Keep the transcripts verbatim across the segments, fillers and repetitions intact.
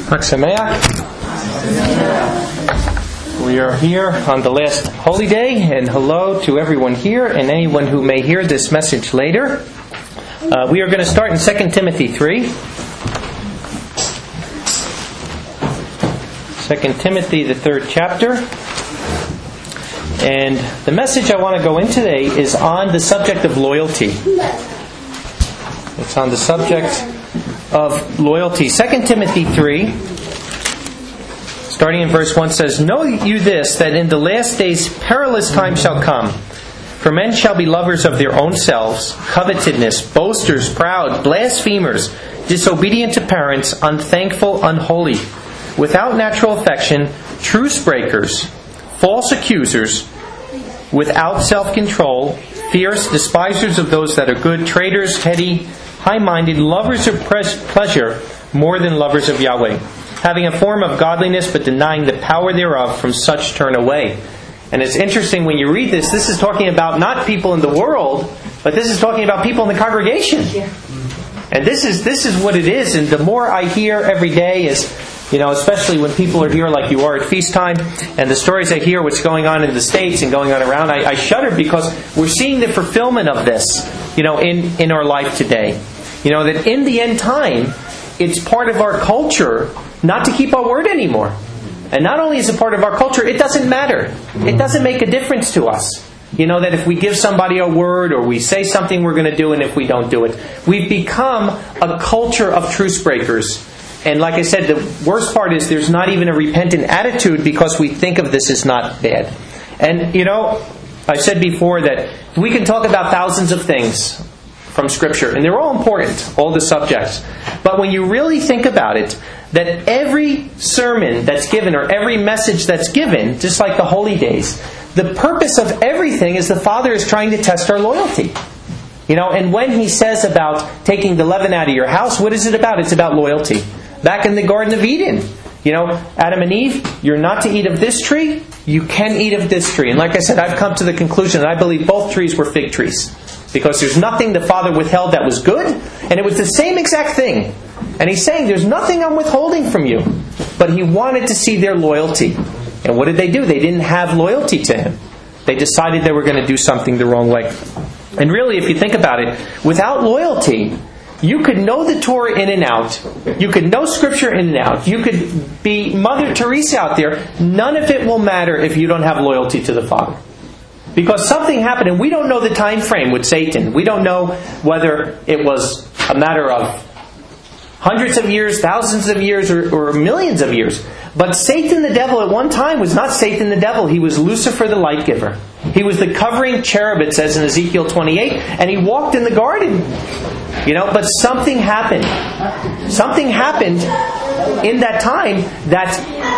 Chag Sameach. We are here on the last holy day, and hello to everyone here and anyone who may hear this message later. Uh, we are going to start in Second Timothy three. Second Timothy, the third chapter. And the message I want to go in today is on the subject of loyalty. It's on the subject of loyalty. Second Timothy three, starting in verse one, says, "Know you this, that in the last days perilous times shall come. For men shall be lovers of their own selves, covetousness, boasters, proud, blasphemers, disobedient to parents, unthankful, unholy, without natural affection, truce breakers, false accusers, without self-control, fierce, despisers of those that are good, traitors, heady, high-minded, lovers of pleasure more than lovers of Yahweh, having a form of godliness but denying the power thereof, from such turn away." And it's interesting when you read this, this is talking about not people in the world, but this is talking about people in the congregation. And this is this is what it is. And the more I hear every day is, you know, especially when people are here like you are at feast time, and the stories I hear what's going on in the States and going on around, I, I shudder because we're seeing the fulfillment of this, you know, in, in our life today. You know, that in the end time, it's part of our culture not to keep our word anymore. And not only is it part of our culture, it doesn't matter. It doesn't make a difference to us. You know, that if we give somebody a word or we say something we're going to do, and if we don't do it, we've become a culture of truce breakers. And like I said, the worst part is there's not even a repentant attitude because we think of this as not bad. And, you know, I said before that we can talk about thousands of things from Scripture, and they're all important, all the subjects. But when you really think about it, that every sermon that's given or every message that's given, just like the holy days, the purpose of everything is the Father is trying to test our loyalty. You know, and when He says about taking the leaven out of your house, what is it about? It's about loyalty. Back in the Garden of Eden, you know, Adam and Eve, you're not to eat of this tree, you can eat of this tree. And like I said, I've come to the conclusion that I believe both trees were fig trees. Because there's nothing the Father withheld that was good, and it was the same exact thing. And He's saying, there's nothing I'm withholding from you. But He wanted to see their loyalty. And what did they do? They didn't have loyalty to Him. They decided they were going to do something the wrong way. And really, if you think about it, without loyalty, you could know the Torah in and out. You could know Scripture in and out. You could be Mother Teresa out there. None of it will matter if you don't have loyalty to the Father. Because something happened, and we don't know the time frame with Satan. We don't know whether it was a matter of hundreds of years, thousands of years, or, or millions of years. But Satan the devil at one time was not Satan the devil. He was Lucifer the light giver. He was the covering cherub, it says in Ezekiel twenty-eight, and he walked in the garden. You know, but something happened. Something happened in that time that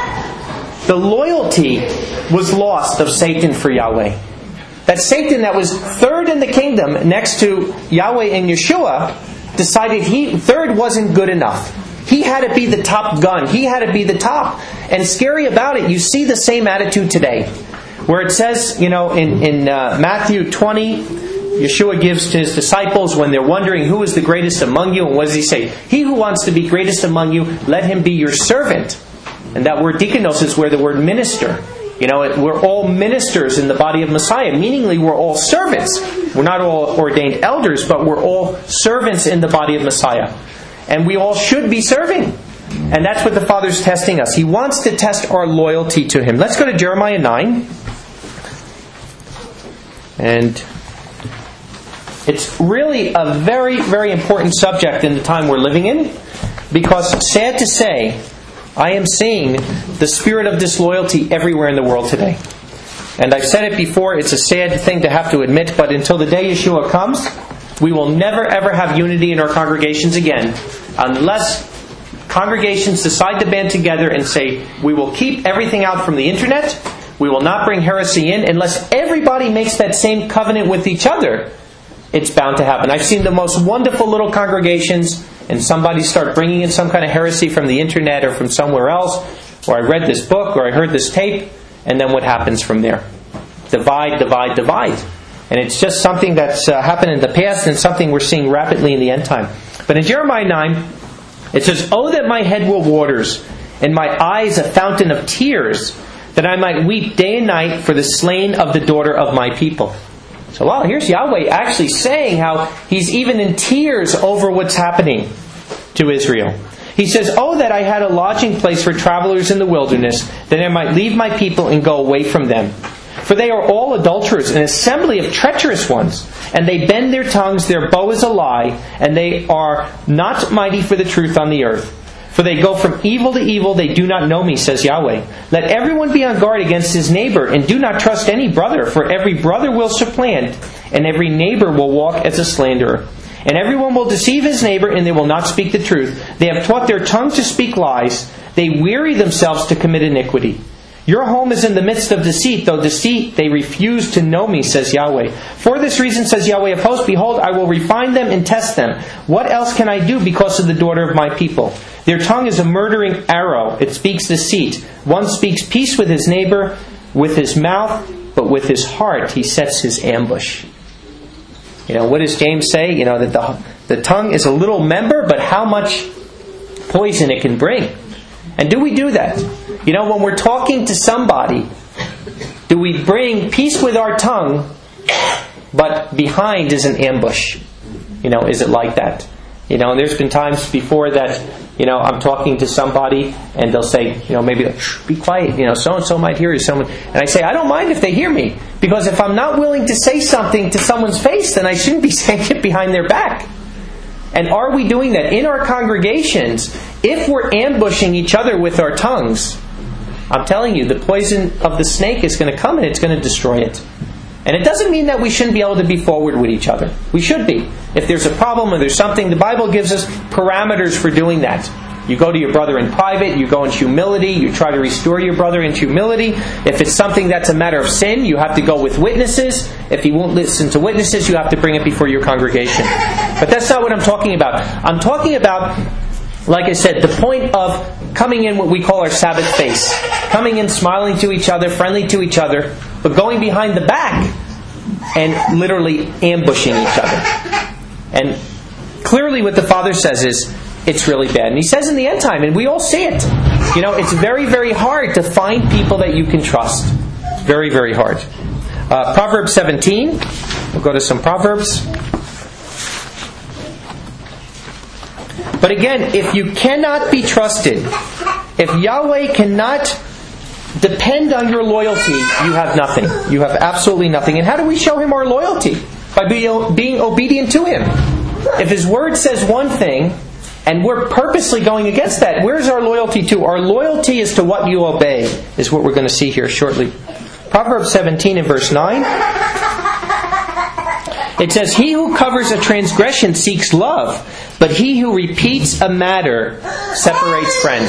the loyalty was lost of Satan for Yahweh. That Satan, that was third in the kingdom next to Yahweh and Yeshua, decided he third wasn't good enough. He had to be the top gun. He had to be the top. And scary about it, you see the same attitude today. Where it says, you know, in, in uh, Matthew twenty, Yeshua gives to His disciples when they're wondering who is the greatest among you. And what does He say? He who wants to be greatest among you, let him be your servant. And that word deaconos is where the word minister. You know, we're all ministers in the body of Messiah. Meaningly, we're all servants. We're not all ordained elders, but we're all servants in the body of Messiah. And we all should be serving. And that's what the Father's testing us. He wants to test our loyalty to Him. Let's go to Jeremiah nine. And it's really a very, very important subject in the time we're living in. Because, sad to say, I am seeing the spirit of disloyalty everywhere in the world today. And I've said it before, it's a sad thing to have to admit, but until the day Yeshua comes, we will never ever have unity in our congregations again, unless congregations decide to band together and say, we will keep everything out from the internet, we will not bring heresy in, unless everybody makes that same covenant with each other. It's bound to happen. I've seen the most wonderful little congregations, and somebody start bringing in some kind of heresy from the internet or from somewhere else, or I read this book, or I heard this tape, and then what happens from there? Divide, divide, divide. And it's just something that's uh, happened in the past and something we're seeing rapidly in the end time. But in Jeremiah nine, it says, "Oh, that my head were waters, and my eyes a fountain of tears, that I might weep day and night for the slain of the daughter of my people. So, wow, here's Yahweh actually saying how He's even in tears over what's happening to Israel. He says, "Oh, that I had a lodging place for travelers in the wilderness, that I might leave my people and go away from them. For they are all adulterers, an assembly of treacherous ones, and they bend their tongues, their bow is a lie, and they are not mighty for the truth on the earth. For they go from evil to evil, they do not know me, says Yahweh. Let everyone be on guard against his neighbor, and do not trust any brother, for every brother will supplant, and every neighbor will walk as a slanderer. And everyone will deceive his neighbor, and they will not speak the truth. They have taught their tongue to speak lies. They weary themselves to commit iniquity. Your home is in the midst of deceit, though deceit they refuse to know me, says Yahweh. For this reason, says Yahweh of hosts, behold, I will refine them and test them. What else can I do because of the daughter of my people? Their tongue is a murdering arrow. It speaks deceit. One speaks peace with his neighbor, with his mouth, but with his heart he sets his ambush." You know, what does James say? You know, that the, the tongue is a little member, but how much poison it can bring. And do we do that? You know, when we're talking to somebody, do we bring peace with our tongue, but behind is an ambush? You know, is it like that? You know, and there's been times before that, you know, I'm talking to somebody and they'll say, you know, maybe, be quiet, you know, so-and-so might hear you. Someone, and I say, I don't mind if they hear me. Because if I'm not willing to say something to someone's face, then I shouldn't be saying it behind their back. And are we doing that in our congregations? If we're ambushing each other with our tongues, I'm telling you, the poison of the snake is going to come and it's going to destroy it. And it doesn't mean that we shouldn't be able to be forward with each other. We should be. If there's a problem or there's something, the Bible gives us parameters for doing that. You go to your brother in private, you go in humility, you try to restore your brother in humility. If it's something that's a matter of sin, you have to go with witnesses. If he won't listen to witnesses, you have to bring it before your congregation. But that's not what I'm talking about. I'm talking about, like I said, the point of coming in what we call our Sabbath face. Coming in smiling to each other, friendly to each other, but going behind the back and literally ambushing each other. And clearly what the Father says is, it's really bad. And He says in the end time, and we all see it. You know, it's very, very hard to find people that you can trust. Very, very hard. Uh, Proverbs seventeen. We'll go to some Proverbs. But again, if you cannot be trusted, if Yahweh cannot depend on your loyalty, you have nothing. You have absolutely nothing. And how do we show Him our loyalty? By being obedient to Him. If His Word says one thing, and we're purposely going against that, where's our loyalty to? Our loyalty is to what you obey, is what we're going to see here shortly. Proverbs seventeen and verse nine. It says, "He who covers a transgression seeks love, but he who repeats a matter separates friends."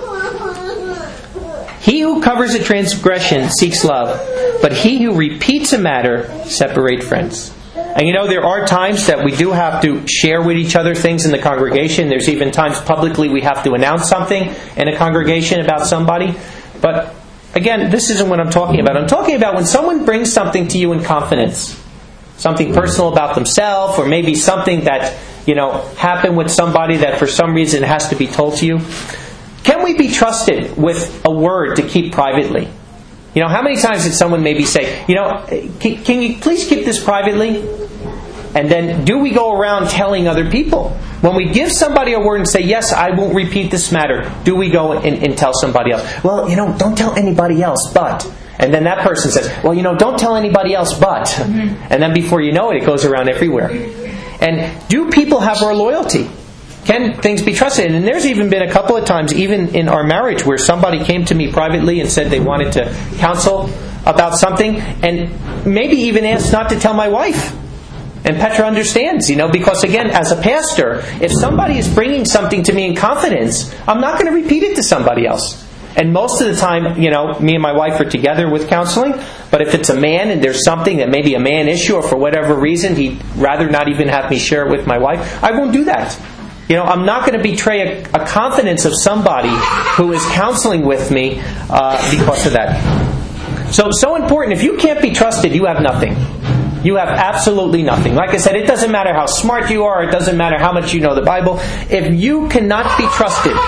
He who covers a transgression seeks love, but he who repeats a matter separates friends. And you know, there are times that we do have to share with each other things in the congregation. There's even times publicly we have to announce something in a congregation about somebody. But again, this isn't what I'm talking about. I'm talking about when someone brings something to you in confidence. Something personal about themselves, or maybe something that, you know, happened with somebody that for some reason has to be told to you. Can we be trusted with a word to keep privately? You know, how many times did someone maybe say, you know, can, can you please keep this privately? And then do we go around telling other people? When we give somebody a word and say, yes, I won't repeat this matter, do we go and, and tell somebody else? Well, you know, don't tell anybody else, but. And then that person says, well, you know, don't tell anybody else, but. Mm-hmm. And then before you know it, it goes around everywhere. And do people have our loyalty? Can things be trusted? And there's even been a couple of times, even in our marriage, where somebody came to me privately and said they wanted to counsel about something, and maybe even asked not to tell my wife. And Petra understands, you know, because again, as a pastor, if somebody is bringing something to me in confidence, I'm not going to repeat it to somebody else. And most of the time, you know, me and my wife are together with counseling, but if it's a man and there's something that may be a man issue, or for whatever reason he'd rather not even have me share it with my wife, I won't do that. You know, I'm not going to betray a, a confidence of somebody who is counseling with me uh, because of that. So, so important. If you can't be trusted, you have nothing. You have absolutely nothing. Like I said, it doesn't matter how smart you are. It doesn't matter how much you know the Bible. If you cannot be trusted,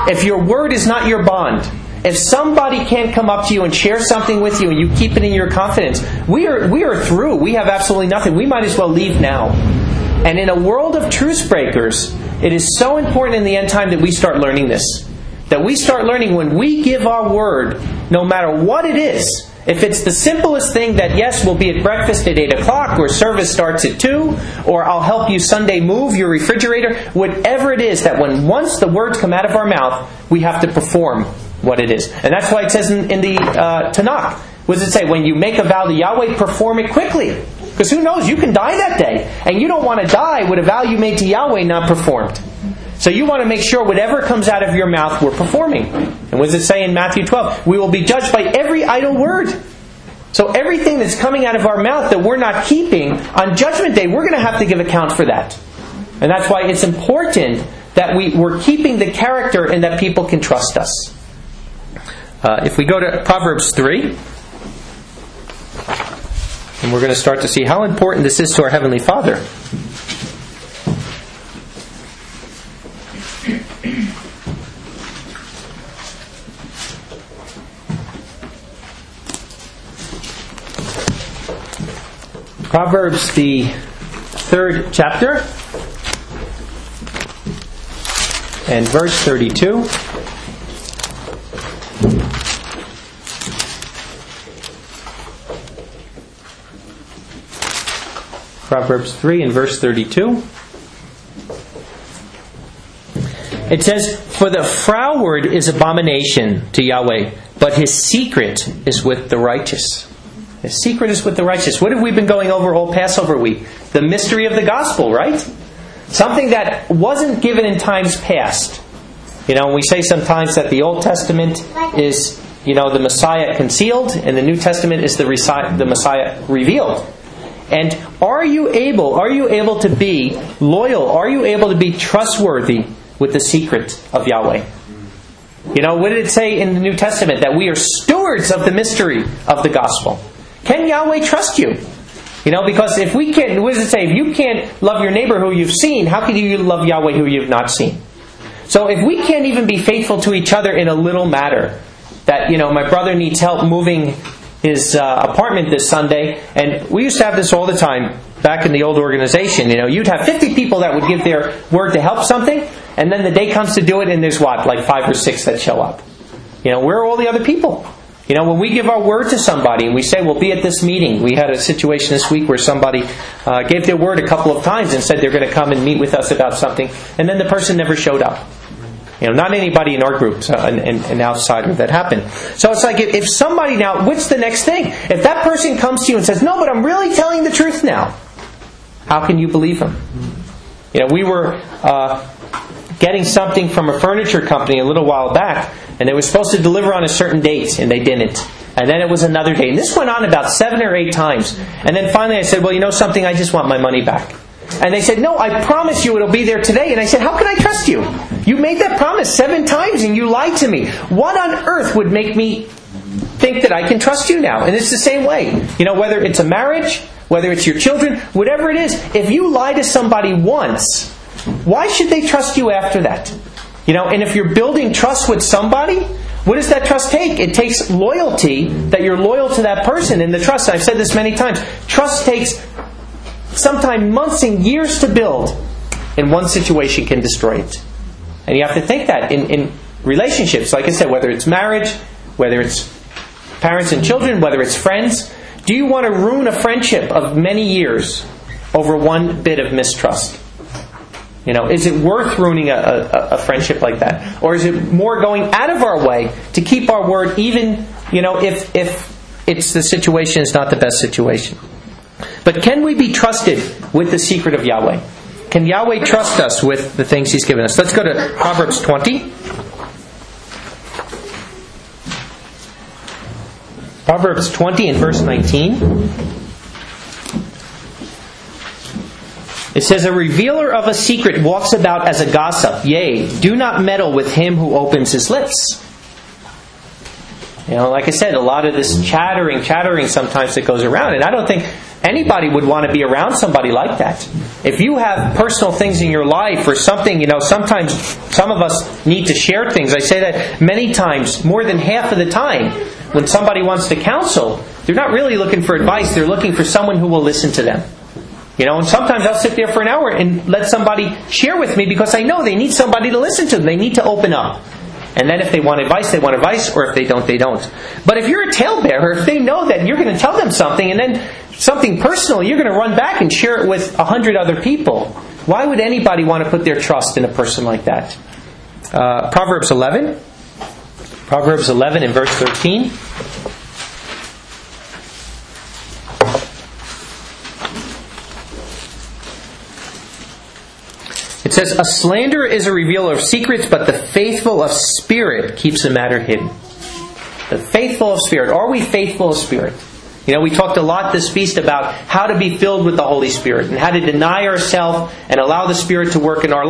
if your word is not your bond, if somebody can't come up to you and share something with you and you keep it in your confidence, we are we are through. We have absolutely nothing. We might as well leave now. And in a world of truce breakers, it is so important in the end time that we start learning this. That we start learning when we give our word, no matter what it is, if it's the simplest thing that, yes, we'll be at breakfast at eight o'clock, or service starts at two, or I'll help you Sunday move your refrigerator, whatever it is, that when once the words come out of our mouth, we have to perform what it is. And that's why it says in, in the uh, Tanakh, what does it say? When you make a vow to Yahweh, perform it quickly. Because who knows, you can die that day. And you don't want to die with a vow you made to Yahweh not performed. So you want to make sure whatever comes out of your mouth, we're performing. And what does it say in Matthew twelve? We will be judged by every idle word. So everything that's coming out of our mouth that we're not keeping, on Judgment Day, we're going to have to give account for that. And that's why it's important that we, we're keeping the character and that people can trust us. Uh, if we go to Proverbs three, and we're going to start to see how important this is to our Heavenly Father. Proverbs, the third chapter, and verse thirty-two. Proverbs three and verse thirty-two. It says, "For the froward is abomination to Yahweh, but his secret is with the righteous." His secret is with the righteous. What have we been going over all Passover week? The mystery of the gospel, right? Something that wasn't given in times past. You know, we say sometimes that the Old Testament is, you know, the Messiah concealed, and the New Testament is the the Messiah revealed. And are you able, are you able to be loyal? Are you able to be trustworthy with the secret of Yahweh? You know, what did it say in the New Testament? That we are stewards of the mystery of the gospel. Can Yahweh trust you? You know, because if we can't, what does it say? If you can't love your neighbor who you've seen, how can you love Yahweh who you've not seen? So if we can't even be faithful to each other in a little matter, that, you know, my brother needs help moving his uh, apartment this Sunday, and we used to have this all the time back in the old organization. You know, you'd have fifty people that would give their word to help something, and then the day comes to do it, and there's what, like five or six that show up. You know, where are all the other people? You know, when we give our word to somebody and we say, we'll be at this meeting. We had a situation this week where somebody uh, gave their word a couple of times and said they're going to come and meet with us about something, and then the person never showed up. You know, not anybody in our group, uh, an, an outsider that happened. So it's like, if, if somebody now, what's the next thing? If that person comes to you and says, no, but I'm really telling the truth now, how can you believe him? You know, we were uh, getting something from a furniture company a little while back, and they were supposed to deliver on a certain date, and they didn't. And then it was another date. And this went on about seven or eight times. And then finally I said, well, you know something? I just want my money back. And they said, no, I promise you it'll be there today. And I said, how can I trust you? You made that promise seven times and you lied to me. What on earth would make me think that I can trust you now? And it's the same way. You know, whether it's a marriage, whether it's your children, whatever it is, if you lie to somebody once, why should they trust you after that? You know, and if you're building trust with somebody, what does that trust take? It takes loyalty, that you're loyal to that person, and the trust. I've said this many times. Trust takes sometimes months and years to build, and one situation can destroy it. And you have to think that in, in relationships, like I said, whether it's marriage, whether it's parents and children, whether it's friends. Do you want to ruin a friendship of many years over one bit of mistrust? You know, is it worth ruining a, a, a friendship like that? Or is it more going out of our way to keep our word, even, you know, if if it's the situation is not the best situation? But can we be trusted with the secret of Yahweh? Can Yahweh trust us with the things He's given us? Let's go to Proverbs twenty. Proverbs twenty and verse nineteen. It says, a revealer of a secret walks about as a gossip. Yea, do not meddle with him who opens his lips. You know, like I said, a lot of this chattering, chattering sometimes that goes around. And I don't think Anybody would want to be around somebody like that. If you have personal things in your life or something, you know, sometimes some of us need to share things. I say that many times, more than half of the time, when somebody wants to counsel, they're not really looking for advice. They're looking for someone who will listen to them. You know, and sometimes I'll sit there for an hour and let somebody share with me because I know they need somebody to listen to them. They need to open up. And then if they want advice, they want advice, or if they don't, they don't. But if you're a talebearer, if they know that you're going to tell them something and then something personal, you're going to run back and share it with a hundred other people. Why would anybody want to put their trust in a person like that? Uh, Proverbs eleven. Proverbs eleven and verse thirteen. It says, "A slanderer is a revealer of secrets, but the faithful of spirit keeps a matter hidden." The faithful of spirit. Are we faithful of spirit? You know, we talked a lot this feast about how to be filled with the Holy Spirit and how to deny ourselves and allow the Spirit to work in our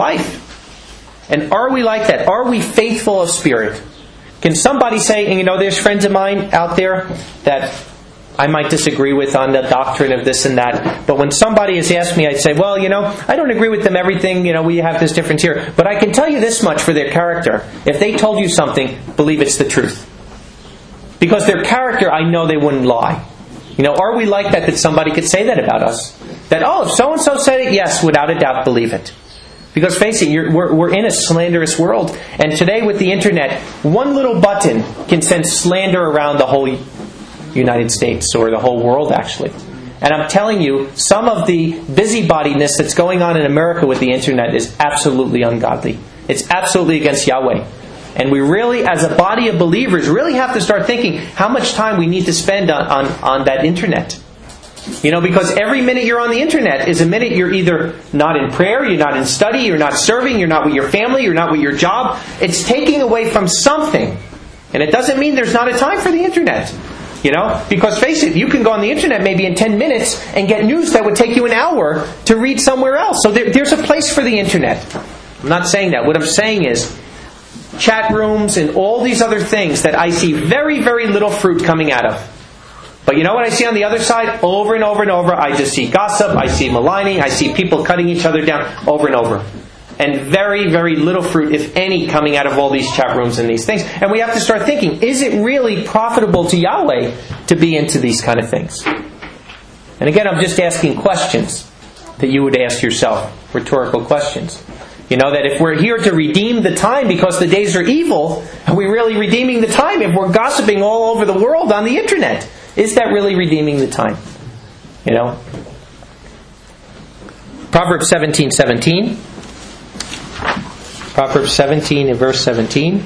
life. And are we like that? Are we faithful of spirit? Can somebody say, and you know, there's friends of mine out there that I might disagree with on the doctrine of this and that. But when somebody has asked me, I'd say, well, you know, I don't agree with them everything. You know, we have this difference here. But I can tell you this much for their character. If they told you something, believe it's the truth. Because their character, I know they wouldn't lie. You know, are we like that, that somebody could say that about us? That, oh, if so-and-so said it, yes, without a doubt, believe it. Because face it, you're, we're, we're in a slanderous world. And today with the internet, one little button can send slander around the whole United States, or the whole world actually. And I'm telling you, some of the busybodiness that's going on in America with the internet is absolutely ungodly. It's absolutely against Yahweh. And we really, as a body of believers, really have to start thinking how much time we need to spend on, on, on that internet. You know, because every minute you're on the internet is a minute you're either not in prayer, you're not in study, you're not serving, you're not with your family, you're not with your job. It's taking away from something. And it doesn't mean there's not a time for the internet. You know, because face it, you can go on the internet maybe in ten minutes and get news that would take you an hour to read somewhere else. So there, there's a place for the internet. I'm not saying that. What I'm saying is chat rooms and all these other things that I see very, very little fruit coming out of. But you know what I see on the other side? Over and over and over, I just see gossip, I see maligning, I see people cutting each other down over and over. And very, very little fruit, if any, coming out of all these chat rooms and these things. And we have to start thinking, is it really profitable to Yahweh to be into these kind of things? And again, I'm just asking questions that you would ask yourself, rhetorical questions. You know, that if we're here to redeem the time because the days are evil, are we really redeeming the time if we're gossiping all over the world on the internet? Is that really redeeming the time? You know? Proverbs seventeen seventeen. Proverbs seventeen and verse seventeen.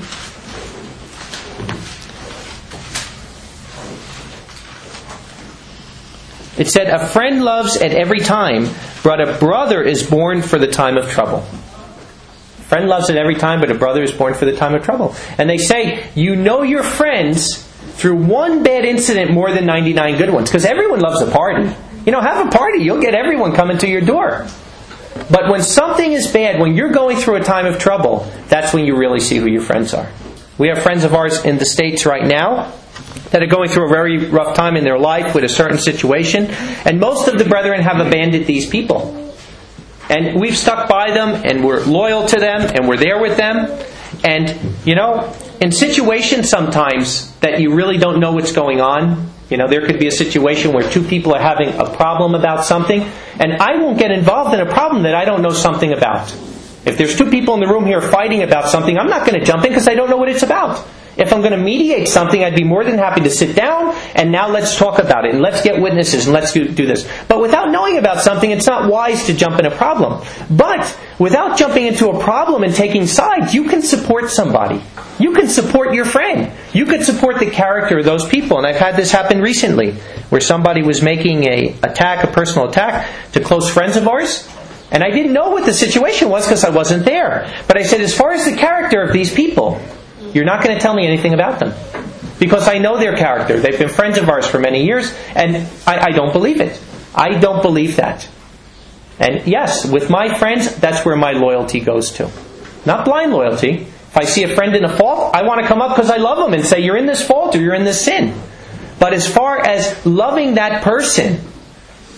It said, "A friend loves at every time, but a brother is born for the time of trouble." A friend loves at every time, but a brother is born for the time of trouble. And they say, you know your friends through one bad incident more than ninety-nine good ones. Because everyone loves a party. You know, have a party. You'll get everyone coming to your door. But when something is bad, when you're going through a time of trouble, that's when you really see who your friends are. We have friends of ours in the States right now that are going through a very rough time in their life with a certain situation. And most of the brethren have abandoned these people. And we've stuck by them, and we're loyal to them, and we're there with them. And, you know, in situations sometimes that you really don't know what's going on, you know, there could be a situation where two people are having a problem about something, and I won't get involved in a problem that I don't know something about. If there's two people in the room here fighting about something, I'm not going to jump in because I don't know what it's about. If I'm going to mediate something, I'd be more than happy to sit down and now let's talk about it and let's get witnesses and let's do, do this. But without knowing about something, it's not wise to jump in a problem. But without jumping into a problem and taking sides, you can support somebody. You can support your friend. You could support the character of those people. And I've had this happen recently where somebody was making a attack, a personal attack to close friends of ours. And I didn't know what the situation was because I wasn't there. But I said, as far as the character of these people, you're not going to tell me anything about them. Because I know their character. They've been friends of ours for many years. And I, I don't believe it. I don't believe that. And yes, with my friends, that's where my loyalty goes to. Not blind loyalty. If I see a friend in a fault, I want to come up because I love them and say, you're in this fault or you're in this sin. But as far as loving that person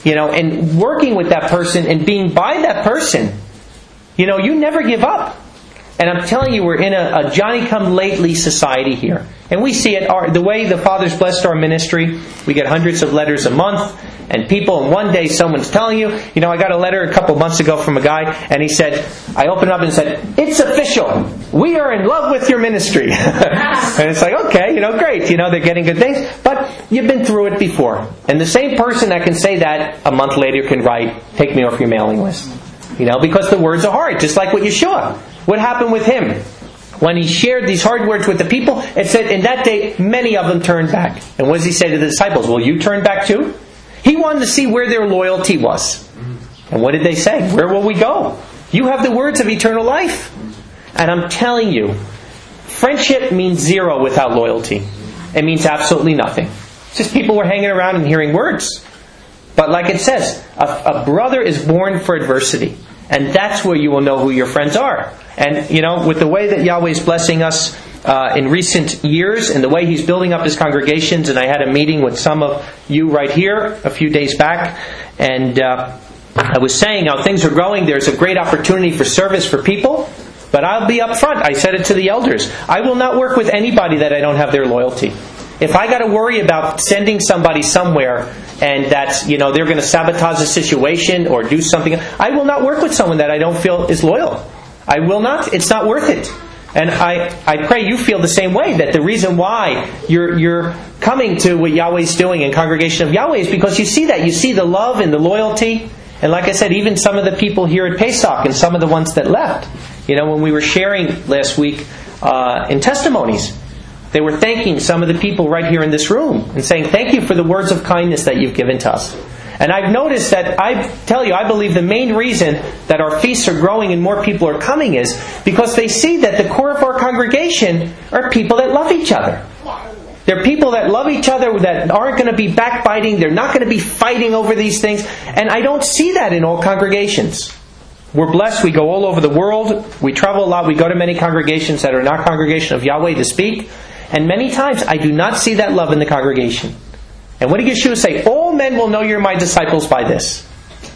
you know, and working with that person and being by that person, you know, you never give up. And I'm telling you, we're in a, a Johnny-come-lately society here. And we see it, our, the way the Father's blessed our ministry, we get hundreds of letters a month, and people, and one day someone's telling you, you know, I got a letter a couple months ago from a guy, and he said, I opened up and said, it's official, we are in love with your ministry. And it's like, okay, you know, great, you know, they're getting good things, but you've been through it before. And the same person that can say that a month later can write, take me off your mailing list. You know, because the words are hard, just like what Yeshua. What happened with him? When he shared these hard words with the people, it said, in that day, many of them turned back. And what does he say to the disciples? Will you turn back too? He wanted to see where their loyalty was. And what did they say? Where will we go? You have the words of eternal life. And I'm telling you, friendship means zero without loyalty. It means absolutely nothing. It's just people were hanging around and hearing words. But like it says, a, a brother is born for adversity. And that's where you will know who your friends are. And, you know, with the way that Yahweh is blessing us uh, in recent years and the way He's building up His congregations, and I had a meeting with some of you right here a few days back, and uh, I was saying how things are growing. There's a great opportunity for service for people, but I'll be up front. I said it to the elders. I will not work with anybody that I don't have their loyalty. If I got to worry about sending somebody somewhere and that's, you know, they're going to sabotage the situation or do something, I will not work with someone that I don't feel is loyal. I will not. It's not worth it. And I, I pray you feel the same way, that the reason why you're you're coming to what Yahweh's doing in Congregation of Yahweh is because you see that. You see the love and the loyalty. And like I said, even some of the people here at Pesach and some of the ones that left, you know, when we were sharing last week uh, in testimonies, they were thanking some of the people right here in this room and saying, thank you for the words of kindness that you've given to us. And I've noticed that, I tell you, I believe the main reason that our feasts are growing and more people are coming is because they see that the core of our congregation are people that love each other. They're people that love each other, that aren't going to be backbiting. They're not going to be fighting over these things. And I don't see that in all congregations. We're blessed. We go all over the world. We travel a lot. We go to many congregations that are not congregation of Yahweh to speak. And many times I do not see that love in the congregation. And what did Yeshua say? All men will know you're my disciples by this.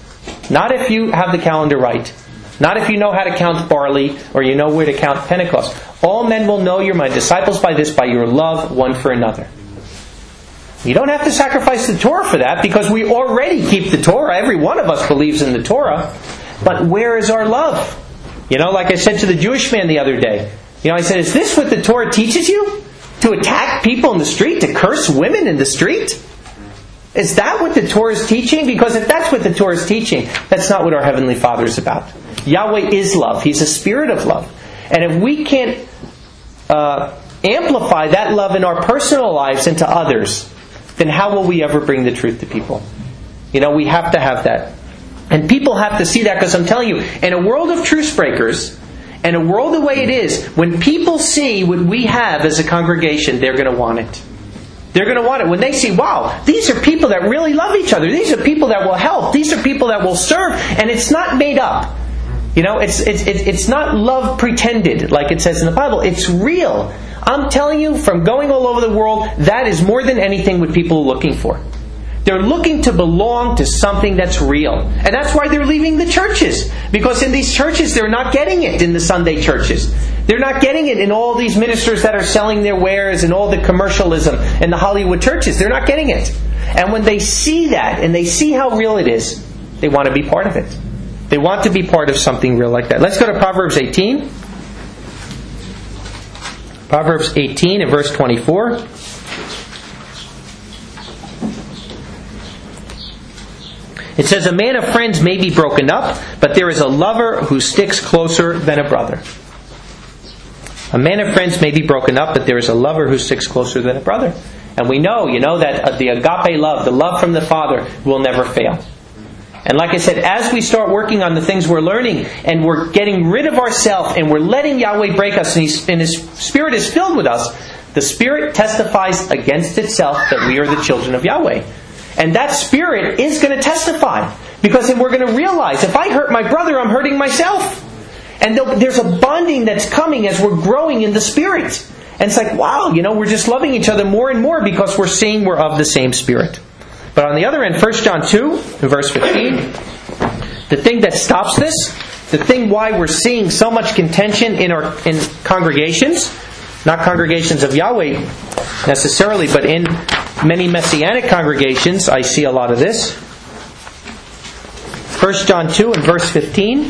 Not if you have the calendar right. Not if you know how to count barley or you know where to count Pentecost. All men will know you're my disciples by this, by your love one for another. You don't have to sacrifice the Torah for that because we already keep the Torah. Every one of us believes in the Torah. But where is our love? You know, like I said to the Jewish man the other day. You know, I said, is this what the Torah teaches you? To attack people in the street? To curse women in the street? Is that what the Torah is teaching? Because if that's what the Torah is teaching, that's not what our Heavenly Father is about. Yahweh is love. He's a spirit of love. And if we can't uh, amplify that love in our personal lives and to others, then how will we ever bring the truth to people? You know, we have to have that. And people have to see that, because I'm telling you, in a world of truce breakers, and a world the way it is, when people see what we have as a congregation, they're going to want it. They're going to want it. When they see, wow, these are people that really love each other. These are people that will help. These are people that will serve. And it's not made up. You know, it's it's it's not love pretended, like it says in the Bible. It's real. I'm telling you, from going all over the world, that is more than anything what people are looking for. They're looking to belong to something that's real. And that's why they're leaving the churches. Because in these churches, they're not getting it in the Sunday churches. They're not getting it in all these ministers that are selling their wares and all the commercialism in the Hollywood churches. They're not getting it. And when they see that, and they see how real it is, they want to be part of it. They want to be part of something real like that. Let's go to Proverbs eighteen. Proverbs eighteen and verse twenty-four. It says, a man of friends may be broken up, but there is a lover who sticks closer than a brother. A man of friends may be broken up, but there is a lover who sticks closer than a brother. And we know, you know, that the agape love, the love from the Father, will never fail. And like I said, as we start working on the things we're learning, and we're getting rid of ourselves, and we're letting Yahweh break us, and, he's, and His Spirit is filled with us, the Spirit testifies against itself that we are the children of Yahweh. And that Spirit is going to testify. Because then we're going to realize, if I hurt my brother, I'm hurting myself. And there's a bonding that's coming as we're growing in the Spirit. And it's like, wow, you know, we're just loving each other more and more because we're seeing we're of the same Spirit. But on the other end, First John two, in verse fifteen, the thing that stops this, the thing why we're seeing so much contention in our in congregations, not congregations of Yahweh necessarily, but in many Messianic congregations, I see a lot of this. First John two and verse fifteen.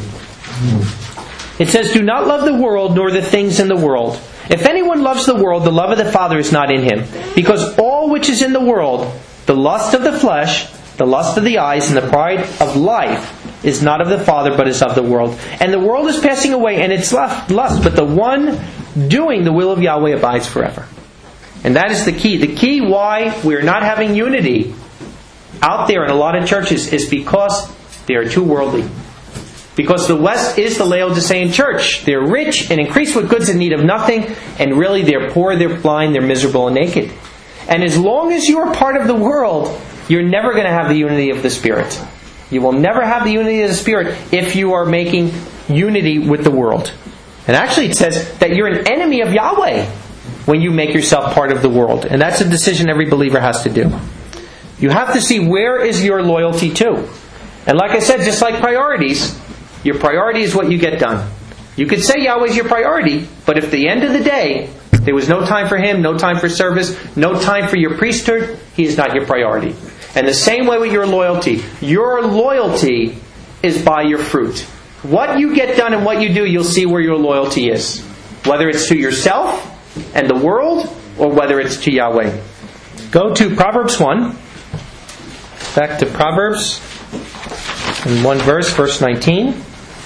It says, "Do not love the world nor the things in the world. If anyone loves the world, the love of the Father is not in him. Because all which is in the world, the lust of the flesh, the lust of the eyes, and the pride of life, is not of the Father, but is of the world. And the world is passing away, and its lust, but the one doing the will of Yahweh abides forever." And that is the key. The key why we're not having unity out there in a lot of churches is because they are too worldly. Because the West is the Laodicean church. They're rich and increased with goods in need of nothing, and really they're poor, they're blind, they're miserable and naked. And as long as you're part of the world, you're never going to have the unity of the Spirit. You will never have the unity of the Spirit if you are making unity with the world. And actually it says that you're an enemy of Yahweh when you make yourself part of the world. And that's a decision every believer has to do. You have to see where is your loyalty to. And like I said, just like priorities, your priority is what you get done. You could say Yahweh's your priority, but if at the end of the day, there was no time for Him, no time for service, no time for your priesthood, He is not your priority. And the same way with your loyalty. Your loyalty is by your fruit. What you get done and what you do, you'll see where your loyalty is. Whether it's to yourself and the world, or whether it's to Yahweh. Go to Proverbs one. Back to Proverbs. In one verse, verse nineteen.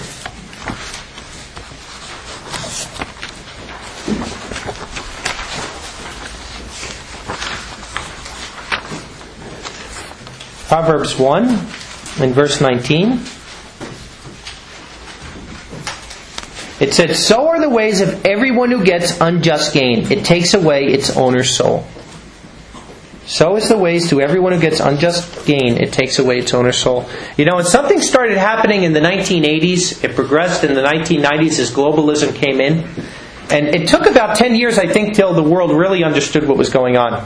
Proverbs one, in verse nineteen. It said, "So are the ways of everyone who gets unjust gain. It takes away its owner's soul." So is the ways to everyone who gets unjust gain. It takes away its owner's soul. You know, when something started happening in the nineteen eighties, it progressed in the nineteen nineties as globalism came in. And it took about ten years, I think, till the world really understood what was going on.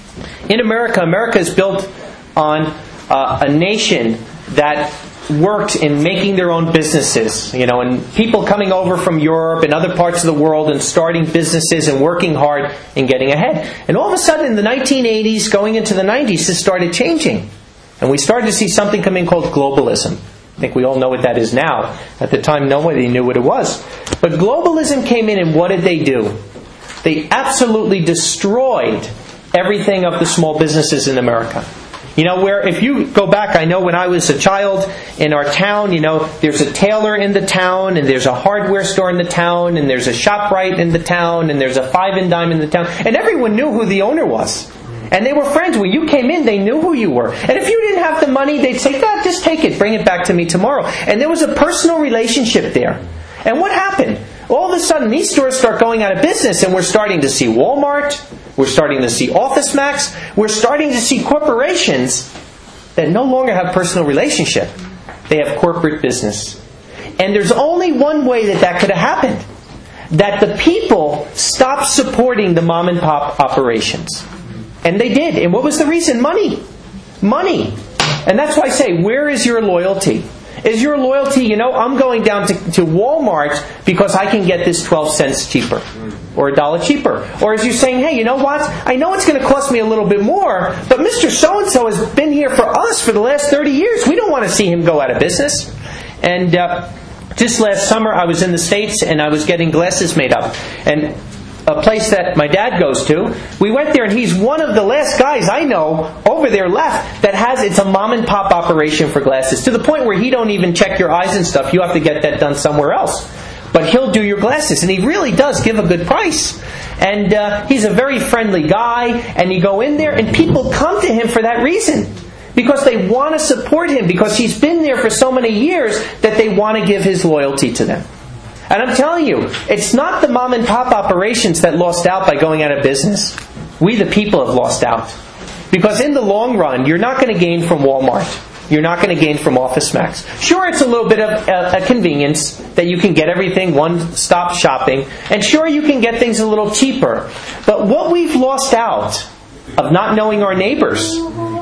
In America, America is built on uh, a nation that worked in making their own businesses, you know, and people coming over from Europe and other parts of the world and starting businesses and working hard and getting ahead. And all of a sudden in the nineteen eighties, going into the nineties, this started changing. And we started to see something come in called globalism. I think we all know what that is now. At the time, nobody knew what it was. But globalism came in, and what did they do? They absolutely destroyed everything of the small businesses in America. You know, where if you go back, I know when I was a child in our town, you know, there's a tailor in the town, and there's a hardware store in the town, and there's a ShopRite in the town, and there's a Five and Dime in the town. And everyone knew who the owner was. And they were friends. When you came in, they knew who you were. And if you didn't have the money, they'd say, "God, just take it, bring it back to me tomorrow." And there was a personal relationship there. And what happened? All of a sudden, these stores start going out of business, and we're starting to see Walmart, we're starting to see OfficeMax, we're starting to see corporations that no longer have personal relationship. They have corporate business. And there's only one way that that could have happened. That the people stopped supporting the mom and pop operations. And they did. And what was the reason? Money. Money. And that's why I say, where is your loyalty? Is your loyalty, you know, I'm going down to, to Walmart because I can get this twelve cents cheaper. Or a dollar cheaper. Or is you saying, hey, you know what? I know it's going to cost me a little bit more, but Mister So-and-so has been here for us for the last thirty years. We don't want to see him go out of business. And uh, just last summer I was in the States and I was getting glasses made up. And a place that my dad goes to, we went there and he's one of the last guys I know over there left that has, it's a mom and pop operation for glasses. To the point where he don't even check your eyes and stuff. You have to get that done somewhere else. But he'll do your glasses, and he really does give a good price. And uh, he's a very friendly guy, and you go in there, and people come to him for that reason. Because they want to support him, because he's been there for so many years that they want to give his loyalty to them. And I'm telling you, it's not the mom and pop operations that lost out by going out of business. We the people have lost out. Because in the long run, you're not going to gain from Walmart. You're not going to gain from OfficeMax. Sure, it's a little bit of a, a convenience that you can get everything one-stop shopping. And sure, you can get things a little cheaper. But what we've lost out of not knowing our neighbors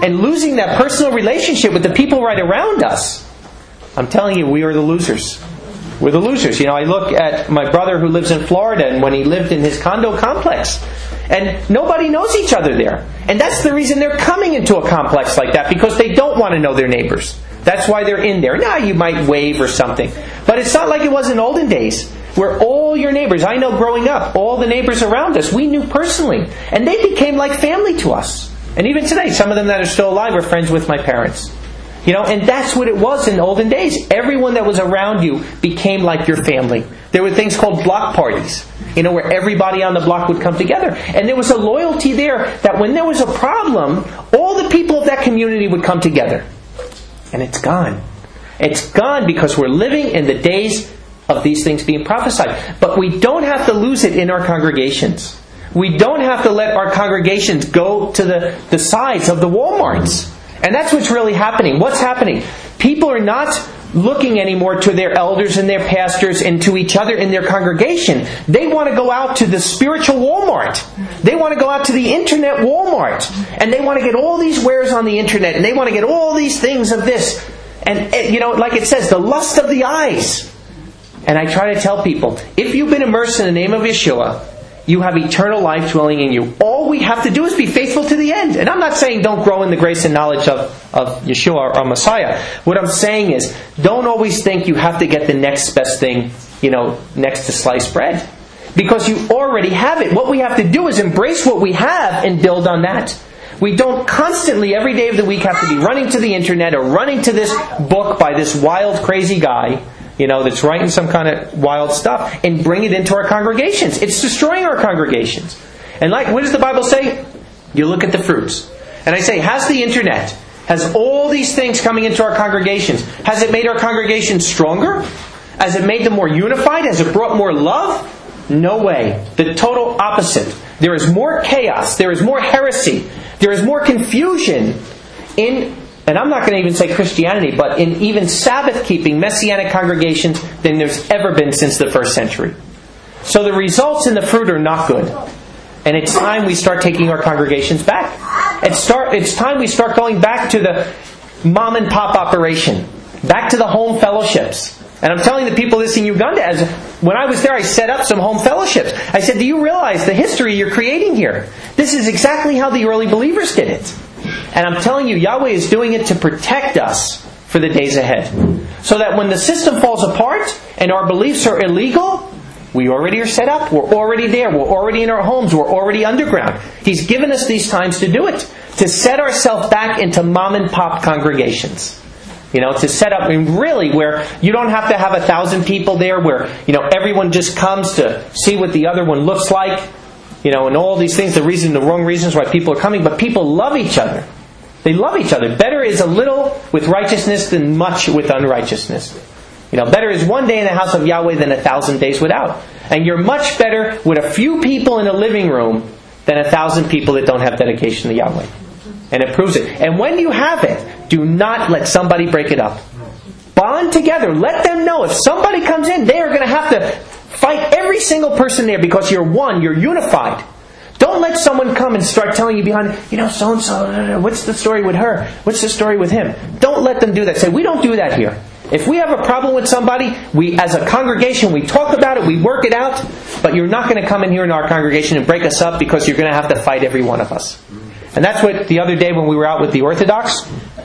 and losing that personal relationship with the people right around us, I'm telling you, we are the losers. We're the losers. You know, I look at my brother who lives in Florida, and when he lived in his condo complex, and nobody knows each other there. And that's the reason they're coming into a complex like that, because they don't want to know their neighbors. That's why they're in there. Now, you might wave or something. But it's not like it was in olden days, where all your neighbors, I know growing up, all the neighbors around us, we knew personally. And they became like family to us. And even today, some of them that are still alive are friends with my parents. You know, and that's what it was in olden days. Everyone that was around you became like your family. There were things called block parties, you know, where everybody on the block would come together. And there was a loyalty there that when there was a problem, all the people of that community would come together. And it's gone. It's gone because we're living in the days of these things being prophesied. But we don't have to lose it in our congregations. We don't have to let our congregations go to the, the sides of the Walmarts. And that's what's really happening. What's happening? People are not looking anymore to their elders and their pastors and to each other in their congregation. They want to go out to the spiritual Walmart. They want to go out to the internet Walmart. And they want to get all these wares on the internet. And they want to get all these things of this. And, you know, like it says, the lust of the eyes. And I try to tell people, if you've been immersed in the name of Yeshua, you have eternal life dwelling in you. All we have to do is be faithful to the end. And I'm not saying don't grow in the grace and knowledge of, of Yeshua or, or Messiah. What I'm saying is, don't always think you have to get the next best thing, you know, next to sliced bread. Because you already have it. What we have to do is embrace what we have and build on that. We don't constantly, every day of the week, have to be running to the internet or running to this book by this wild, crazy guy, you know, that's writing some kind of wild stuff, and bring it into our congregations. It's destroying our congregations. And like, what does the Bible say? You look at the fruits. And I say, has the internet, has all these things coming into our congregations, has it made our congregations stronger? Has it made them more unified? Has it brought more love? No way. The total opposite. There is more chaos. There is more heresy. There is more confusion in, and I'm not going to even say Christianity, but in even Sabbath-keeping Messianic congregations than there's ever been since the first century. So the results in the fruit are not good. And it's time we start taking our congregations back. It's, start, it's time we start going back to the mom and pop operation. Back to the home fellowships. And I'm telling the people this in Uganda, as when I was there, I set up some home fellowships. I said, do you realize the history you're creating here? This is exactly how the early believers did it. And I'm telling you, Yahweh is doing it to protect us for the days ahead. So that when the system falls apart and our beliefs are illegal, we already are set up. We're already there. We're already in our homes. We're already underground. He's given us these times to do it. To set ourselves back into mom and pop congregations. You know, to set up, I mean, really, where you don't have to have a thousand people there, where, you know, everyone just comes to see what the other one looks like, you know, and all these things, the reason, the wrong reasons why people are coming, but people love each other. They love each other. Better is a little with righteousness than much with unrighteousness. You know, better is one day in the house of Yahweh than a thousand days without. And you're much better with a few people in a living room than a thousand people that don't have dedication to Yahweh. And it proves it. And when you have it, do not let somebody break it up. Bond together. Let them know if somebody comes in, they are going to have to fight every single person there because you're one, you're unified. Don't let someone come and start telling you behind, you know, so-and-so, what's the story with her? What's the story with him? Don't let them do that. Say, we don't do that here. If we have a problem with somebody, we, as a congregation, we talk about it, we work it out, but you're not going to come in here in our congregation and break us up because you're going to have to fight every one of us. And that's what the other day when we were out with the Orthodox,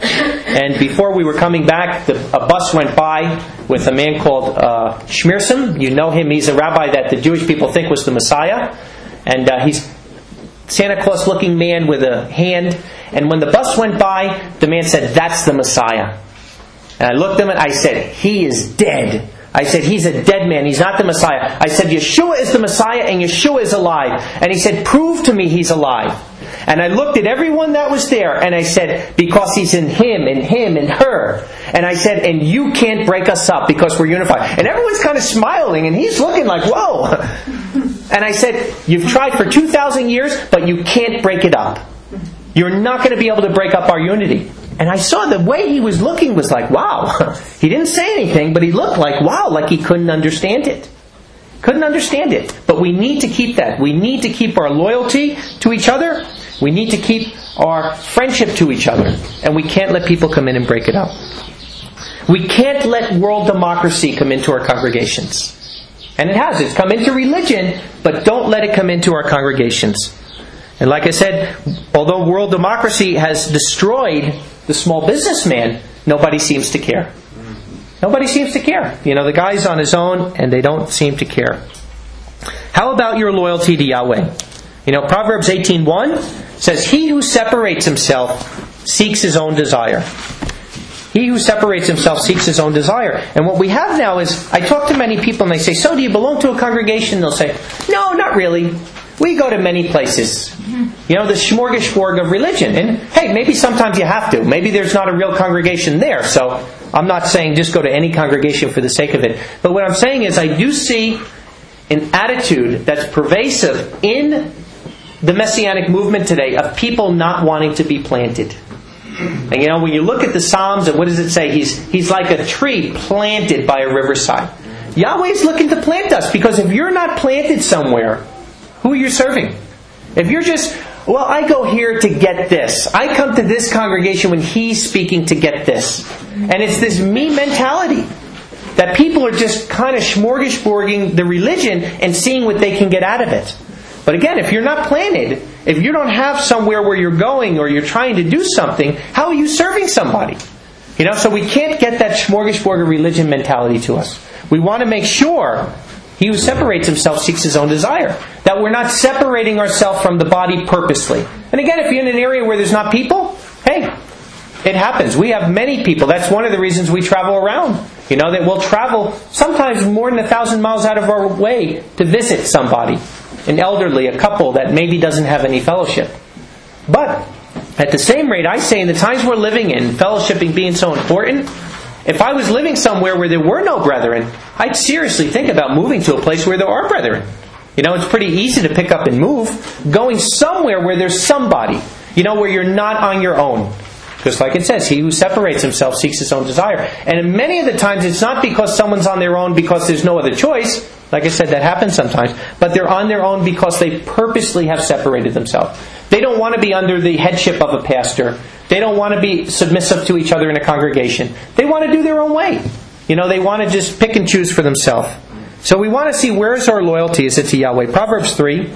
and before we were coming back, the, a bus went by with a man called uh, Shmierson. You know him. He's a rabbi that the Jewish people think was the Messiah. And uh, he's Santa Claus-looking man with a hand. And when the bus went by, the man said, "That's the Messiah." And I looked at him and I said, "He is dead." I said, "He's a dead man. He's not the Messiah." I said, "Yeshua is the Messiah and Yeshua is alive." And he said, "Prove to me he's alive." And I looked at everyone that was there and I said, "Because he's in him, and him, and her." And I said, "And you can't break us up because we're unified." And everyone's kind of smiling and he's looking like, whoa. And I said, "You've tried for two thousand years, but you can't break it up. You're not going to be able to break up our unity." And I saw the way he was looking was like, wow. He didn't say anything, but he looked like, wow, like he couldn't understand it. Couldn't understand it. But we need to keep that. We need to keep our loyalty to each other. We need to keep our friendship to each other. And we can't let people come in and break it up. We can't let world democracy come into our congregations. And it has. It's come into religion, but don't let it come into our congregations. And like I said, although world democracy has destroyed the small businessman, nobody seems to care. Nobody seems to care. You know, the guy's on his own and they don't seem to care. How about your loyalty to Yahweh? You know, Proverbs eighteen one says, "He who separates himself seeks his own desire." He who separates himself seeks his own desire. And what we have now is, I talk to many people and they say, "So do you belong to a congregation?" They'll say, "No, not really. We go to many places." You know, the smorgasbord of religion. And hey, maybe sometimes you have to. Maybe there's not a real congregation there. So I'm not saying just go to any congregation for the sake of it. But what I'm saying is I do see an attitude that's pervasive in the Messianic movement today of people not wanting to be planted. And you know, when you look at the Psalms, and what does it say? He's he's like a tree planted by a riverside. Yahweh's looking to plant us, because if you're not planted somewhere, who are you serving? If you're just, well, I go here to get this. I come to this congregation when he's speaking to get this. And it's this me mentality that people are just kind of smorgasbording the religion and seeing what they can get out of it. But again, if you're not planted, if you don't have somewhere where you're going or you're trying to do something, how are you serving somebody? You know, so we can't get that smorgasbord of religion mentality to us. We want to make sure he who separates himself seeks his own desire. That we're not separating ourselves from the body purposely. And again, if you're in an area where there's not people, hey, it happens. We have many people. That's one of the reasons we travel around. You know, that we'll travel sometimes more than a thousand miles out of our way to visit somebody. An elderly, a couple that maybe doesn't have any fellowship. But at the same rate, I say in the times we're living in, fellowshipping being so important, if I was living somewhere where there were no brethren, I'd seriously think about moving to a place where there are brethren. You know, it's pretty easy to pick up and move. Going somewhere where there's somebody, you know, where you're not on your own. Just like it says, he who separates himself seeks his own desire. And many of the times it's not because someone's on their own because there's no other choice. Like I said, that happens sometimes. But they're on their own because they purposely have separated themselves. They don't want to be under the headship of a pastor. They don't want to be submissive to each other in a congregation. They want to do their own way. You know, they want to just pick and choose for themselves. So we want to see, where is our loyalty? Is it to Yahweh? Proverbs three.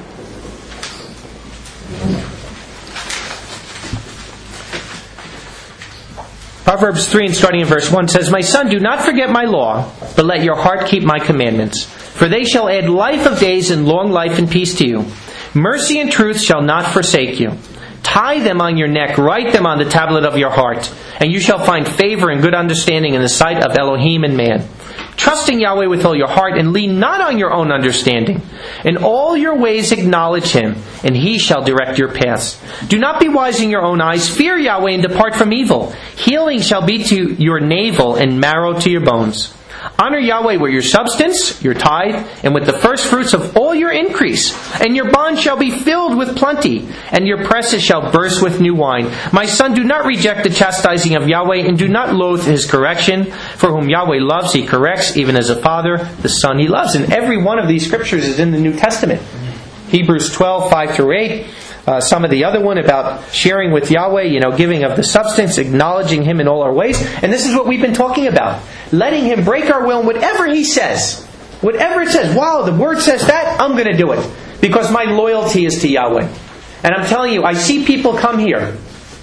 Proverbs three, and starting in verse one, says, "My son, do not forget my law, but let your heart keep my commandments. For they shall add life of days and long life and peace to you. Mercy and truth shall not forsake you. Tie them on your neck, write them on the tablet of your heart, and you shall find favor and good understanding in the sight of Elohim and man. Trusting Yahweh with all your heart, and lean not on your own understanding. In all your ways acknowledge Him, and He shall direct your paths. Do not be wise in your own eyes. Fear Yahweh and depart from evil. Healing shall be to your navel and marrow to your bones. Honor Yahweh with your substance, your tithe, and with the first fruits of all your increase. And your bond shall be filled with plenty, and your presses shall burst with new wine. My son, do not reject the chastising of Yahweh, and do not loathe His correction. For whom Yahweh loves, He corrects, even as a father, the son He loves." And every one of these scriptures is in the New Testament. Hebrews twelve, five through eight. Uh, some of the other one about sharing with Yahweh, you know, giving of the substance, acknowledging Him in all our ways. And this is what we've been talking about. Letting Him break our will in whatever He says. Whatever it says. Wow, the Word says that, I'm going to do it. Because my loyalty is to Yahweh. And I'm telling you, I see people come here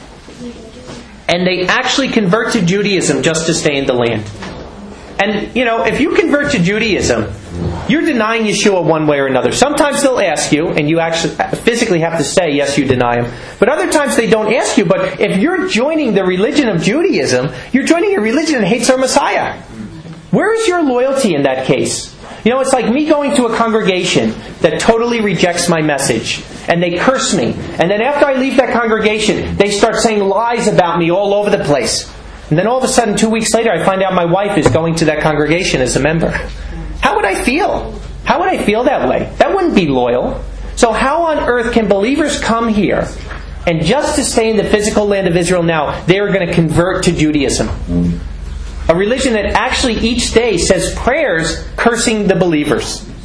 and they actually convert to Judaism just to stay in the land. And, you know, if you convert to Judaism, you're denying Yeshua one way or another. Sometimes they'll ask you, and you actually physically have to say, yes, you deny Him. But other times they don't ask you. But if you're joining the religion of Judaism, you're joining a religion that hates our Messiah. Where is your loyalty in that case? You know, it's like me going to a congregation that totally rejects my message. And they curse me. And then after I leave that congregation, they start saying lies about me all over the place. And then all of a sudden, two weeks later, I find out my wife is going to that congregation as a member. How would I feel? How would I feel that way? That wouldn't be loyal. So how on earth can believers come here and just to stay in the physical land of Israel now, they are going to convert to Judaism? A religion that actually each day says prayers cursing the believers.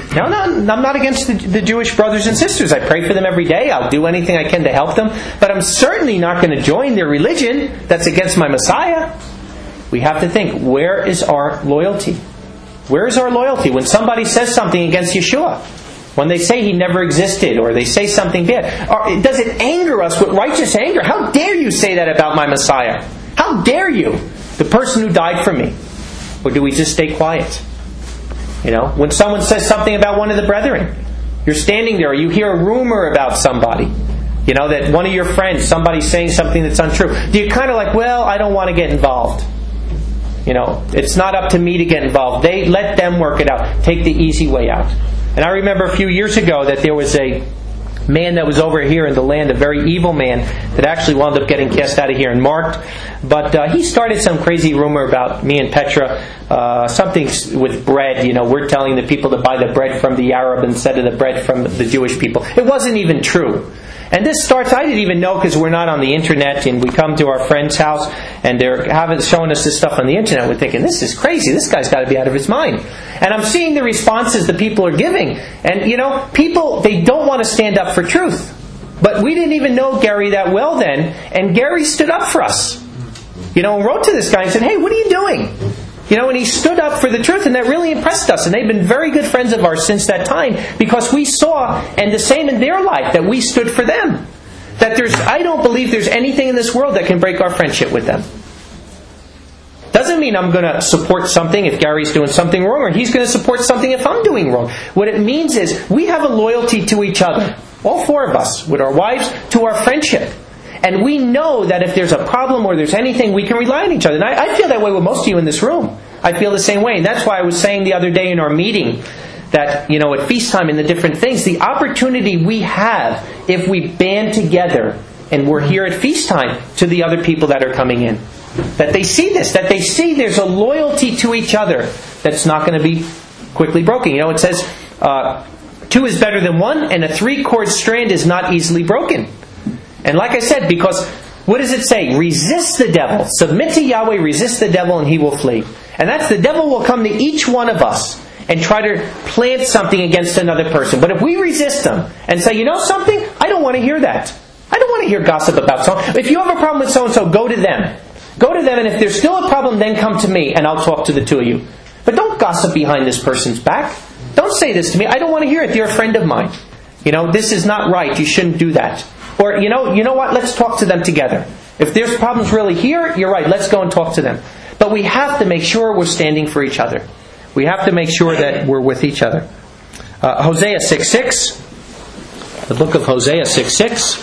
No, no, I'm not against the, the Jewish brothers and sisters. I pray for them every day. I'll do anything I can to help them. But I'm certainly not going to join their religion that's against my Messiah. We have to think, where is our loyalty? Where is our loyalty? When somebody says something against Yeshua, when they say He never existed, or they say something bad, or does it anger us with righteous anger? How dare you say that about my Messiah? How dare you, the person who died for me? Or do we just stay quiet? You know, when someone says something about one of the brethren, you're standing there, or you hear a rumor about somebody, you know, that one of your friends, somebody's saying something that's untrue. Do you kind of like, well, I don't want to get involved. You know, it's not up to me to get involved. They let them work it out. Take the easy way out. And I remember a few years ago that there was a man that was over here in the land, a very evil man, that actually wound up getting cast out of here and marked. But uh, he started some crazy rumor about me and Petra, uh, something with bread. You know, we're telling the people to buy the bread from the Arab instead of the bread from the Jewish people. It wasn't even true. And this starts, I didn't even know because we're not on the internet, and we come to our friend's house and they're having, showing us this stuff on the internet. We're thinking, this is crazy. This guy's got to be out of his mind. And I'm seeing the responses the people are giving. And, you know, people, they don't want to stand up for truth. But we didn't even know Gary that well then. And Gary stood up for us. You know, and wrote to this guy and said, hey, what are you doing? You know, and he stood up for the truth, and that really impressed us. And they've been very good friends of ours since that time, because we saw, and the same in their life, that we stood for them. That there's, I don't believe there's anything in this world that can break our friendship with them. Doesn't mean I'm going to support something if Gary's doing something wrong, or he's going to support something if I'm doing wrong. What it means is we have a loyalty to each other, all four of us, with our wives, to our friendship. And we know that if there's a problem or there's anything, we can rely on each other. And I, I feel that way with most of you in this room. I feel the same way. And that's why I was saying the other day in our meeting that, you know, at feast time and the different things, the opportunity we have if we band together and we're here at feast time to the other people that are coming in. That they see this, that they see there's a loyalty to each other that's not going to be quickly broken. You know, it says, uh, two is better than one, and a three-cord strand is not easily broken. And like I said, because what does it say? Resist the devil. Submit to Yahweh, resist the devil, and he will flee. And that's the devil will come to each one of us and try to plant something against another person. But if we resist them and say, you know something? I don't want to hear that. I don't want to hear gossip about someone. If you have a problem with so-and-so, go to them. Go to them, and if there's still a problem, then come to me, and I'll talk to the two of you. But don't gossip behind this person's back. Don't say this to me. I don't want to hear it. You're a friend of mine. You know, this is not right. You shouldn't do that. Or, you know, you know what? Let's talk to them together. If there's problems really here, you're right. Let's go and talk to them. But we have to make sure we're standing for each other. We have to make sure that we're with each other. Uh, Hosea six six. The book of Hosea six six.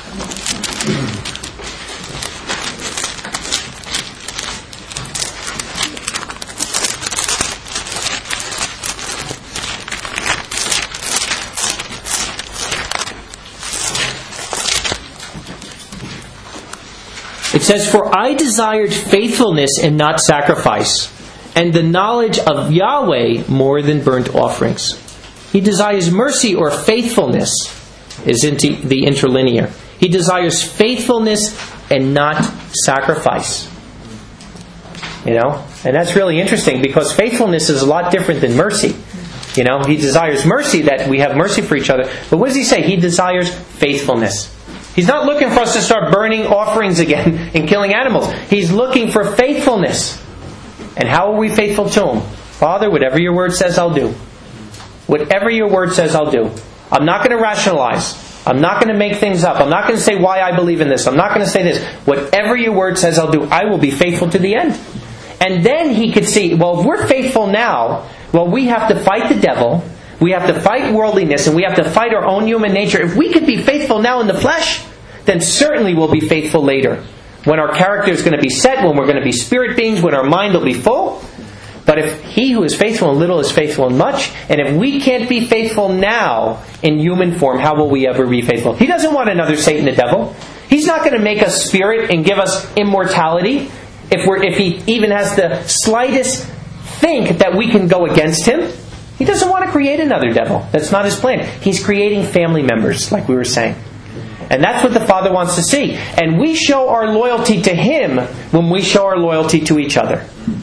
It says, for I desired faithfulness and not sacrifice, and the knowledge of Yahweh more than burnt offerings. He desires mercy or faithfulness, is into the interlinear. He desires faithfulness and not sacrifice. You know? And that's really interesting, because faithfulness is a lot different than mercy. You know, he desires mercy, that we have mercy for each other. But what does he say? He desires faithfulness. He's not looking for us to start burning offerings again and killing animals. He's looking for faithfulness. And how are we faithful to Him? Father, whatever your word says, I'll do. Whatever your word says, I'll do. I'm not going to rationalize. I'm not going to make things up. I'm not going to say why I believe in this. I'm not going to say this. Whatever your word says, I'll do. I will be faithful to the end. And then he could see, well, if we're faithful now, well, we have to fight the devil. We have to fight worldliness, and we have to fight our own human nature. If we could be faithful now in the flesh, then certainly we'll be faithful later. When our character is going to be set, when we're going to be spirit beings, when our mind will be full. But if he who is faithful in little is faithful in much, and if we can't be faithful now in human form, how will we ever be faithful? He doesn't want another Satan the devil. He's not going to make us spirit and give us immortality if we're if he even has the slightest think that we can go against him. He doesn't want to create another devil. That's not his plan. He's creating family members, like we were saying. And that's what the Father wants to see. And we show our loyalty to Him when we show our loyalty to each other.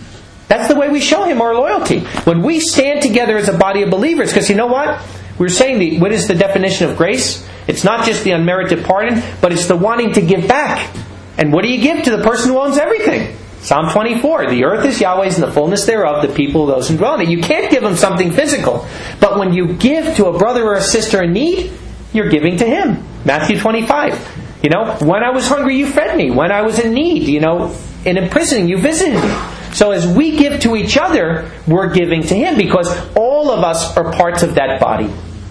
That's the way we show Him our loyalty. When we stand together as a body of believers, because you know what? We're saying, the, what is the definition of grace? It's not just the unmerited pardon, but it's the wanting to give back. And what do you give to the person who owns everything? Psalm twenty-four, the earth is Yahweh's and the fullness thereof, the people, those who dwell in it. You can't give Him something physical. But when you give to a brother or a sister in need, you're giving to Him. Matthew twenty-five. You know, when I was hungry, you fed me. When I was in need, you know, and in prison, you visited me. So as we give to each other, we're giving to Him, because all of us are parts of that body.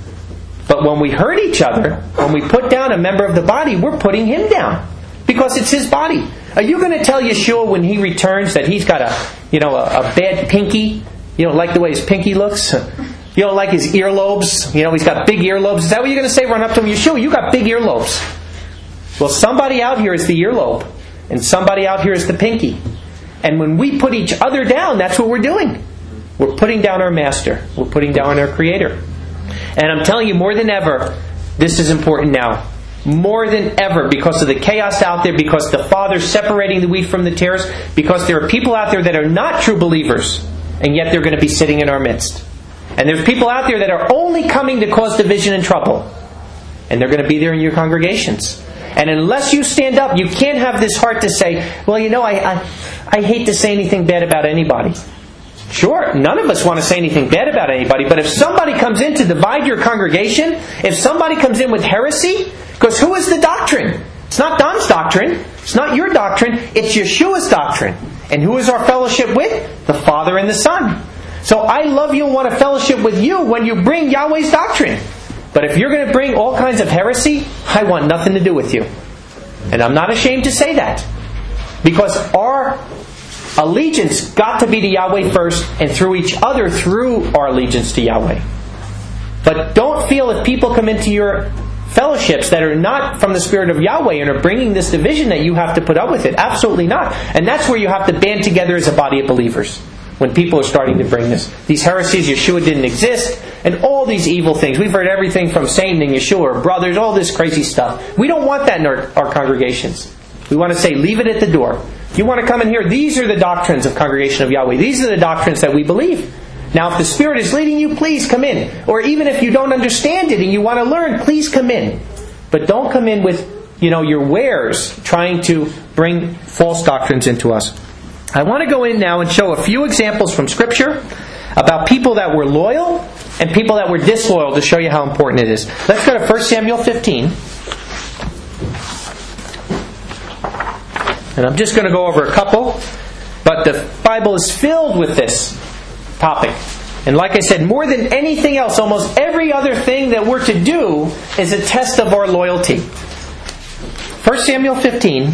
But when we hurt each other, when we put down a member of the body, we're putting Him down, because it's His body. Are you going to tell Yeshua when He returns that He's got a, you know, a, a bad pinky? You don't like the way His pinky looks? You don't like His earlobes? You know, He's got big earlobes. Is that what you're going to say? Run up to Him, Yeshua, you got big earlobes. Well, somebody out here is the earlobe, and somebody out here is the pinky. And when we put each other down, that's what we're doing. We're putting down our Master. We're putting down our Creator. And I'm telling you, more than ever, this is important now. More than ever, because of the chaos out there, because the Father's separating the wheat from the tares, because there are people out there that are not true believers, and yet they're going to be sitting in our midst. And there's people out there that are only coming to cause division and trouble. And they're going to be there in your congregations. And unless you stand up, you can't have this heart to say, well, you know, I, I, I hate to say anything bad about anybody. Sure, none of us want to say anything bad about anybody, but if somebody comes in to divide your congregation, if somebody comes in with heresy, because who is the doctrine? It's not Don's doctrine. It's not your doctrine. It's Yeshua's doctrine. And who is our fellowship with? The Father and the Son. So I love you and want to fellowship with you when you bring Yahweh's doctrine. But if you're going to bring all kinds of heresy, I want nothing to do with you. And I'm not ashamed to say that. Because our allegiance got to be to Yahweh first, and through each other through our allegiance to Yahweh. But don't feel if people come into your fellowships that are not from the Spirit of Yahweh and are bringing this division that you have to put up with it. Absolutely not. And that's where you have to band together as a body of believers. When people are starting to bring this. These heresies, Yeshua didn't exist, and all these evil things. We've heard everything from Satan and Yeshua, brothers, all this crazy stuff. We don't want that in our, our congregations. We want to say, leave it at the door. You want to come in here, these are the doctrines of Congregation of Yahweh. These are the doctrines that we believe. Now, if the Spirit is leading you, please come in. Or even if you don't understand it and you want to learn, please come in. But don't come in with, you know, your wares trying to bring false doctrines into us. I want to go in now and show a few examples from Scripture about people that were loyal and people that were disloyal to show you how important it is. Let's go to First Samuel fifteen. And I'm just going to go over a couple, but the Bible is filled with this topic. And like I said, more than anything else, almost every other thing that we're to do is a test of our loyalty. First Samuel fifteen.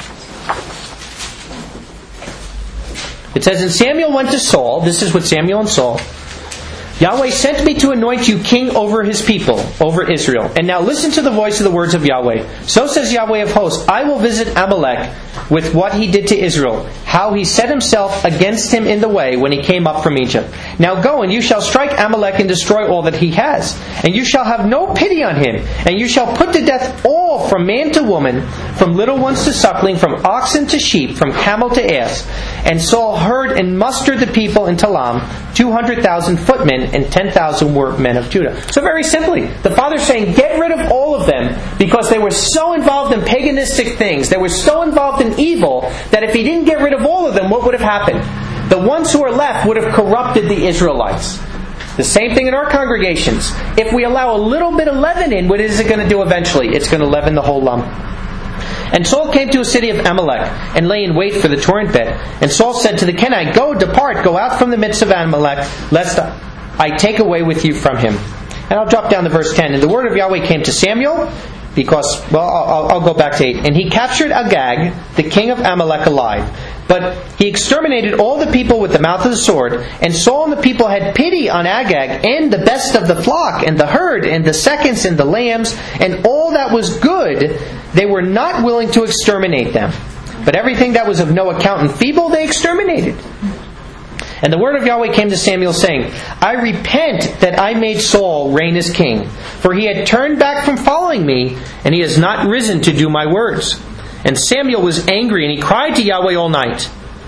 It says, and Samuel went to Saul. This is with Samuel and Saul. Yahweh sent me to anoint you king over His people, over Israel. And now listen to the voice of the words of Yahweh. So says Yahweh of hosts, I will visit Amalek with what he did to Israel, how he set himself against him in the way when he came up from Egypt. Now go, and you shall strike Amalek and destroy all that he has. And you shall have no pity on him. And you shall put to death all, from man to woman, from little ones to suckling, from oxen to sheep, from camel to ass. And Saul heard and mustered the people in Talam, two hundred thousand footmen, and ten thousand were men of Judah. So very simply, the Father's saying, get rid of all of them, because they were so involved in paganistic things, they were so involved in evil, that if He didn't get rid of all of them, what would have happened? The ones who are left would have corrupted the Israelites. The same thing in our congregations. If we allow a little bit of leaven in, what is it going to do eventually? It's going to leaven the whole lump. And Saul came to a city of Amalek, and lay in wait for the torrent bed. And Saul said to the Kenite, go, depart, go out from the midst of Amalek, lest I take away with you from him. And I'll drop down to verse ten. And the word of Yahweh came to Samuel, because, well, I'll, I'll go back to eight. And he captured Agag, the king of Amalek, alive. But he exterminated all the people with the mouth of the sword. And Saul and the people had pity on Agag, and the best of the flock, and the herd, and the seconds, and the lambs, and all that was good. They were not willing to exterminate them. But everything that was of no account and feeble, they exterminated. And the word of Yahweh came to Samuel, saying, I repent that I made Saul reign as king, for he had turned back from following me, and he has not risen to do my words. And Samuel was angry, and he cried to Yahweh all night.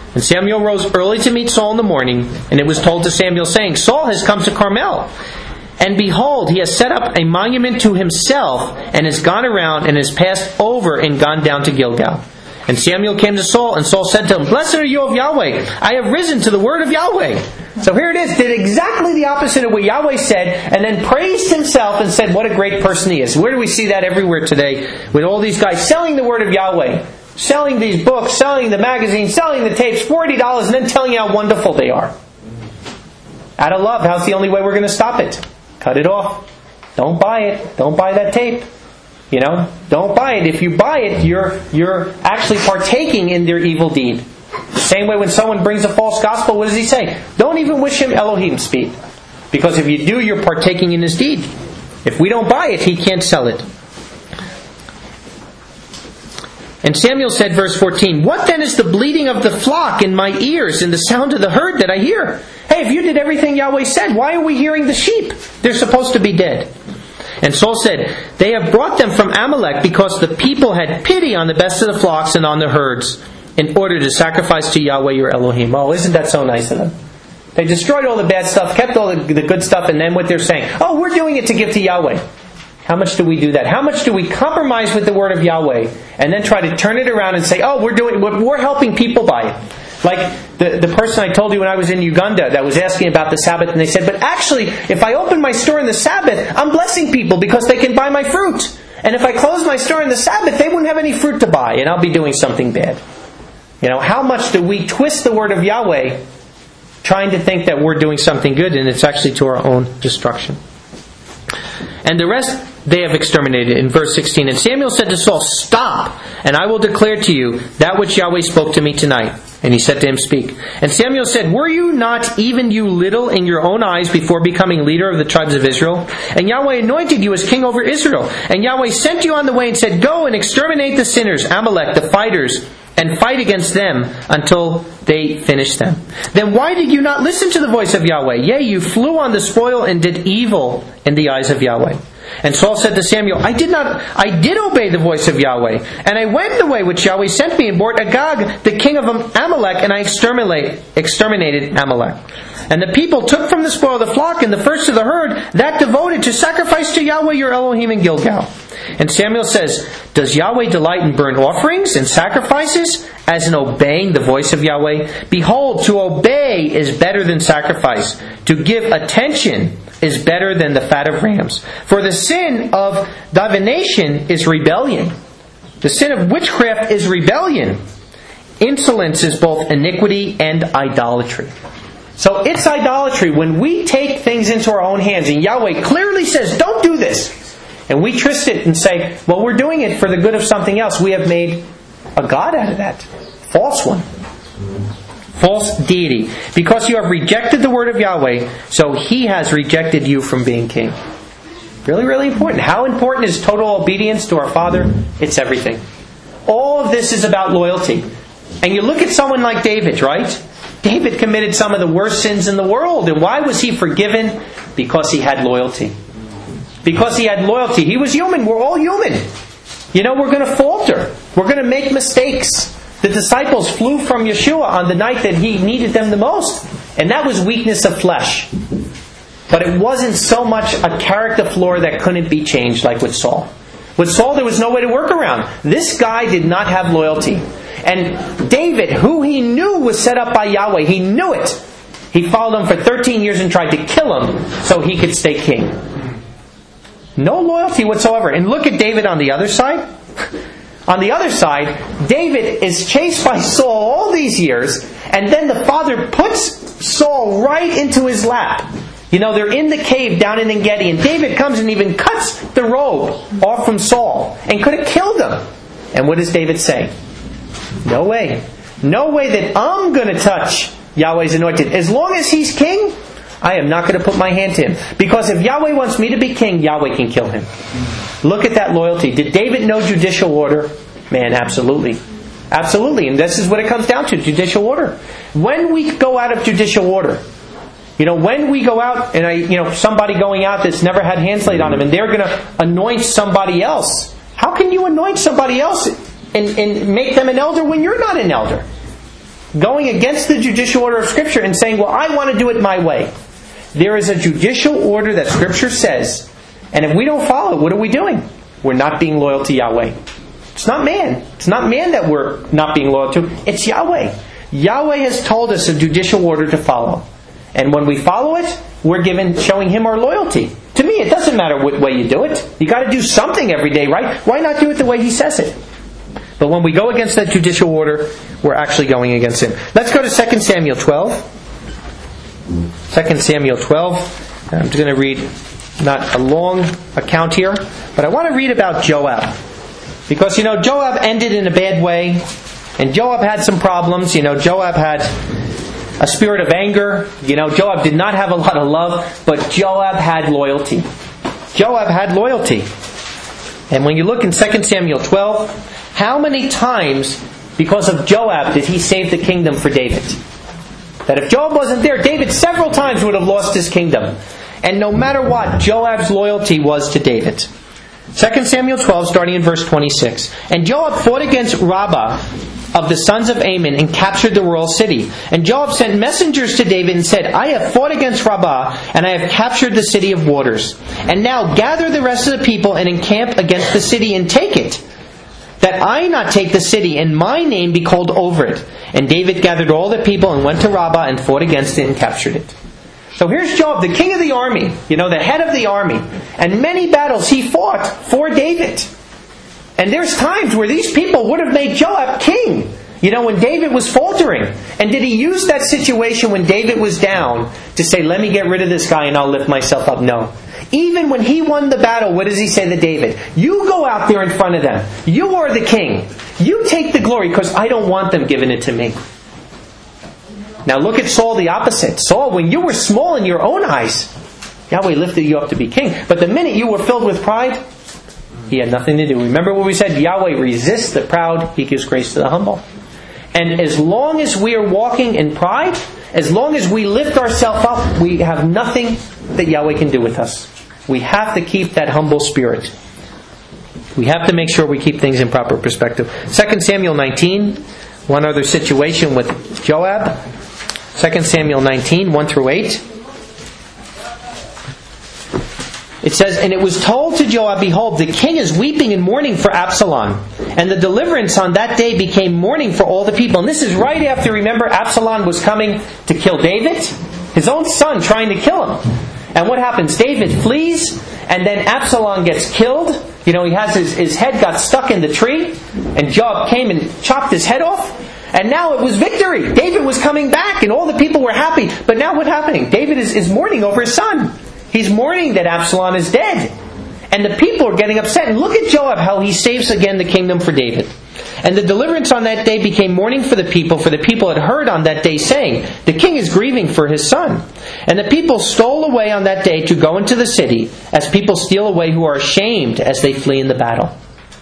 And Samuel rose early to meet Saul in the morning, and it was told to Samuel, saying, Saul has come to Carmel. And behold, he has set up a monument to himself, and has gone around, and has passed over, and gone down to Gilgal. And Samuel came to Saul, and Saul said to him, Blessed are you of Yahweh. I have risen to the word of Yahweh. So here it is, did exactly the opposite of what Yahweh said, and then praised himself and said, what a great person he is. Where do we see that everywhere today? With all these guys selling the word of Yahweh, selling these books, selling the magazines, selling the tapes, forty dollars, and then telling you how wonderful they are. Out of love, how's the only way we're going to stop it? Cut it off. Don't buy it. Don't buy that tape. You know, don't buy it. If you buy it, you're you're actually partaking in their evil deed. The same way when someone brings a false gospel, what does he say? Don't even wish him Elohim speed. Because if you do, you're partaking in his deed. If we don't buy it, he can't sell it. And Samuel said, verse fourteen, What then is the bleating of the flock in my ears and the sound of the herd that I hear? Hey, if you did everything Yahweh said, why are we hearing the sheep? They're supposed to be dead. And Saul said, They have brought them from Amalek because the people had pity on the best of the flocks and on the herds in order to sacrifice to Yahweh your Elohim. Oh, isn't that so nice of them? They destroyed all the bad stuff, kept all the, the good stuff, and then what they're saying, oh, we're doing it to give to Yahweh. How much do we do that? How much do we compromise with the word of Yahweh and then try to turn it around and say, oh, we're doing, we're helping people by it? Like the, the person I told you when I was in Uganda that was asking about the Sabbath, and they said, but actually, if I open my store in the Sabbath, I'm blessing people because they can buy my fruit. And if I close my store in the Sabbath, they wouldn't have any fruit to buy, and I'll be doing something bad. You know, how much do we twist the word of Yahweh trying to think that we're doing something good, and it's actually to our own destruction? And the rest they have exterminated. In verse sixteen, And Samuel said to Saul, Stop, and I will declare to you that which Yahweh spoke to me tonight. And he said to him, Speak. And Samuel said, Were you not even you little in your own eyes before becoming leader of the tribes of Israel? And Yahweh anointed you as king over Israel. And Yahweh sent you on the way and said, Go and exterminate the sinners, Amalek, the fighters, and fight against them until they finish them. Then why did you not listen to the voice of Yahweh? Yea, you flew on the spoil and did evil in the eyes of Yahweh. And Saul said to Samuel, I did not, I did obey the voice of Yahweh, and I went the way which Yahweh sent me and brought Agag, the king of Amalek, and I exterminate, exterminated Amalek. And the people took from the spoil of the flock and the first of the herd, that devoted to sacrifice to Yahweh your Elohim in Gilgal. And Samuel says, Does Yahweh delight in burnt offerings and sacrifices, as in obeying the voice of Yahweh? Behold, to obey is better than sacrifice. To give attention is better than the fat of rams. For the sin of divination is rebellion. The sin of witchcraft is rebellion. Insolence is both iniquity and idolatry. So it's idolatry when we take things into our own hands, and Yahweh clearly says, don't do this. And we twist it and say, well, we're doing it for the good of something else. We have made a god out of that. False one. False deity. Because you have rejected the word of Yahweh, so He has rejected you from being king. Really, really important. How important is total obedience to our Father? It's everything. All of this is about loyalty. And you look at someone like David, right? David committed some of the worst sins in the world. And why was he forgiven? Because he had loyalty. Because he had loyalty. He was human. We're all human. You know, we're going to falter. We're going to make mistakes. The disciples flew from Yeshua on the night that He needed them the most. And that was weakness of flesh. But it wasn't so much a character flaw that couldn't be changed like with Saul. With Saul, there was no way to work around. This guy did not have loyalty. And David, who he knew was set up by Yahweh, he knew it. He followed him for thirteen years and tried to kill him so he could stay king. No loyalty whatsoever. And look at David on the other side. On the other side, David is chased by Saul all these years, and then the father puts Saul right into his lap. You know, they're in the cave down in En-Gedi, and David comes and even cuts the robe off from Saul and could have killed him. And what does David say? No way. No way that I'm going to touch Yahweh's anointed. As long as he's king, I am not going to put my hand to him. Because if Yahweh wants me to be king, Yahweh can kill him. Look at that loyalty. Did David know judicial order? Man, absolutely. Absolutely. And this is what it comes down to, judicial order. When we go out of judicial order, you know, when we go out and I, you know, somebody going out that's never had hands laid on him and they're going to anoint somebody else. How can you anoint somebody else and, and make them an elder when you're not an elder? going against the judicial order of Scripture and saying, well, I want to do it my way. There is a judicial order that Scripture says, and if we don't follow it, what are we doing? We're not being loyal to Yahweh. It's not man. It's not man that we're not being loyal to. It's Yahweh. Yahweh has told us a judicial order to follow. And when we follow it, we're given showing Him our loyalty. To me, it doesn't matter what way you do it. You got to do something every day, right? Why not do it the way He says it? But when we go against that judicial order, we're actually going against Him. Let's go to Second Samuel twelve. Second Samuel twelve. I'm just going to read not a long account here, but I want to read about Joab. Because, you know, Joab ended in a bad way, and Joab had some problems. You know, Joab had a spirit of anger. You know, Joab did not have a lot of love, but Joab had loyalty. Joab had loyalty. And when you look in Second Samuel twelve, how many times, because of Joab, did he save the kingdom for David? That if Joab wasn't there, David several times would have lost his kingdom. And no matter what, Joab's loyalty was to David. Second Samuel twelve, starting in verse twenty-six. And Joab fought against Rabbah of the sons of Ammon and captured the royal city. And Joab sent messengers to David and said, I have fought against Rabbah, and I have captured the city of waters. And now gather the rest of the people and encamp against the city and take it, that I not take the city and my name be called over it. And David gathered all the people and went to Rabbah and fought against it and captured it. So here's Joab, the king of the army, you know, the head of the army. And many battles he fought for David. And there's times where these people would have made Joab king, you know, when David was faltering. And did he use that situation when David was down to say, let me get rid of this guy and I'll lift myself up? No. Even when he won the battle, what does he say to David? You go out there in front of them. You are the king. You take the glory because I don't want them giving it to me. Now look at Saul, the opposite. Saul, when you were small in your own eyes, Yahweh lifted you up to be king. But the minute you were filled with pride, He had nothing to do. Remember what we said? Yahweh resists the proud. He gives grace to the humble. And as long as we are walking in pride, as long as we lift ourselves up, we have nothing that Yahweh can do with us. We have to keep that humble spirit. We have to make sure we keep things in proper perspective. Second Samuel nineteen, one other situation with Joab. Second Samuel nineteen, one through eight. It says, And it was told to Joab, Behold, the king is weeping and mourning for Absalom. And the deliverance on that day became mourning for all the people. And this is right after, remember, Absalom was coming to kill David. His own son trying to kill him. And what happens? David flees, and then Absalom gets killed. You know, he has his, his head got stuck in the tree. And Joab came and chopped his head off. And now it was victory. David was coming back, and all the people were happy. But now what's happening? David is, is mourning over his son. He's mourning that Absalom is dead. And the people are getting upset. And look at Joab, how he saves again the kingdom for David. And the deliverance on that day became mourning for the people, for the people had heard on that day saying, The king is grieving for his son. And the people stole away on that day to go into the city, as people steal away who are ashamed as they flee in the battle.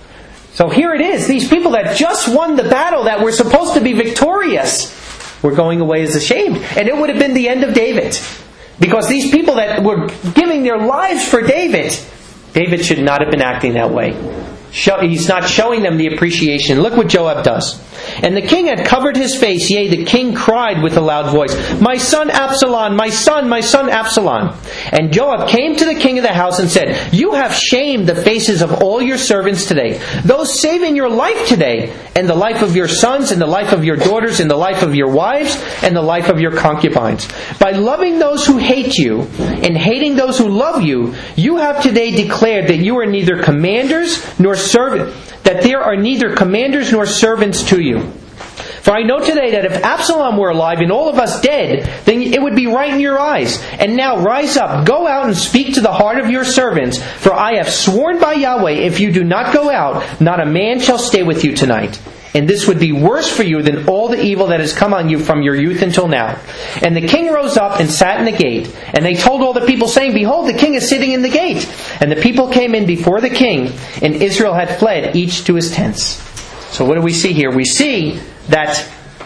So here it is. These people that just won the battle, that were supposed to be victorious, were going away as ashamed. And it would have been the end of David. Because these people that were giving their lives for David, David should not have been acting that way. He's not showing them the appreciation. Look what Joab does. And the king had covered his face. Yea, the king cried with a loud voice, My son Absalom, my son, my son Absalom. And Joab came to the king of the house and said, You have shamed the faces of all your servants today, those saving your life today, and the life of your sons, and the life of your daughters, and the life of your wives, and the life of your concubines. By loving those who hate you, and hating those who love you, you have today declared that you are neither commanders nor servants, that there are neither commanders nor servants to you. For I know today that if Absalom were alive and all of us dead, then it would be right in your eyes. And now rise up, go out and speak to the heart of your servants, for I have sworn by Yahweh, if you do not go out, not a man shall stay with you tonight. And this would be worse for you than all the evil that has come on you from your youth until now. And the king rose up and sat in the gate. And they told all the people, saying, Behold, the king is sitting in the gate. And the people came in before the king, and Israel had fled, each to his tents. So what do we see here? We see that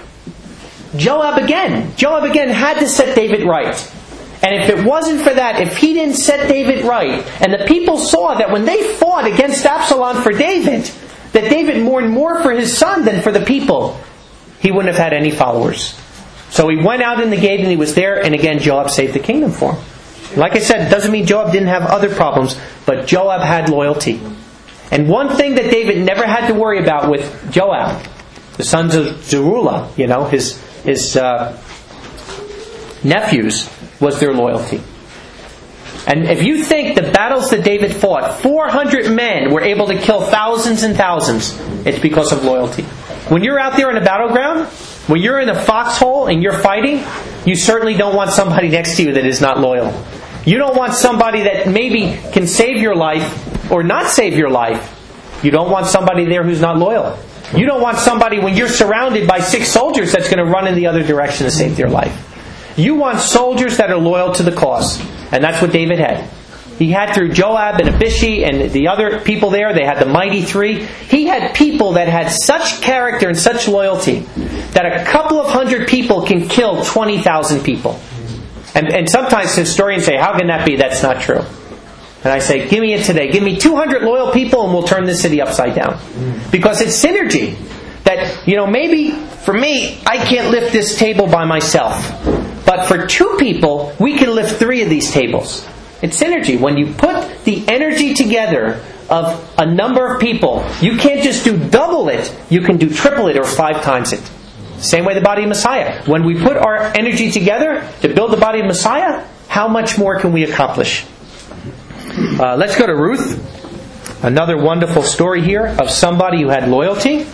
Joab again, Joab again had to set David right. And if it wasn't for that, if he didn't set David right, and the people saw that when they fought against Absalom for David, that David mourned more for his son than for the people, he wouldn't have had any followers. So he went out in the gate and he was there, and again Joab saved the kingdom for him. Like I said, it doesn't mean Joab didn't have other problems, but Joab had loyalty. And one thing that David never had to worry about with Joab, the sons of Zeruiah, you know, his his uh, nephews, was their loyalty. And if you think the battles that David fought, four hundred men were able to kill thousands and thousands, it's because of loyalty. When you're out there in a battleground, when you're in a foxhole and you're fighting, you certainly don't want somebody next to you that is not loyal. You don't want somebody that maybe can save your life or not save your life. You don't want somebody there who's not loyal. You don't want somebody when you're surrounded by six soldiers that's going to run in the other direction to save their life. You want soldiers that are loyal to the cause. And that's what David had. He had through Joab and Abishai and the other people there, they had the mighty three. He had people that had such character and such loyalty that a couple of hundred people can kill twenty thousand people. And, and sometimes historians say, how can that be? That's not true. And I say, give me it today. Give me two hundred loyal people and we'll turn this city upside down. Because it's synergy. That, you know, maybe for me, I can't lift this table by myself. But for two people, we can lift three of these tables. It's synergy. When you put the energy together of a number of people, you can't just do double it, you can do triple it or five times it. Same way the body of Messiah. When we put our energy together to build the body of Messiah, how much more can we accomplish? Uh, let's go to Ruth. Another wonderful story here of somebody who had loyalty.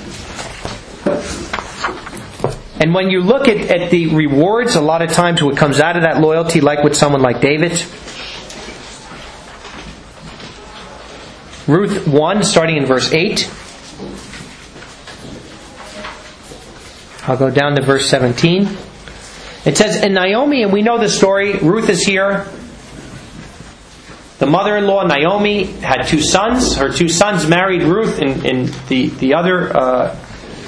And when you look at, at the rewards, a lot of times what comes out of that loyalty, like with someone like David. Ruth one, starting in verse eight. I'll go down to verse seventeen. It says, and Naomi, and we know the story, Ruth is here. The mother-in-law, Naomi, had two sons. Her two sons married Ruth and, and the, the other uh,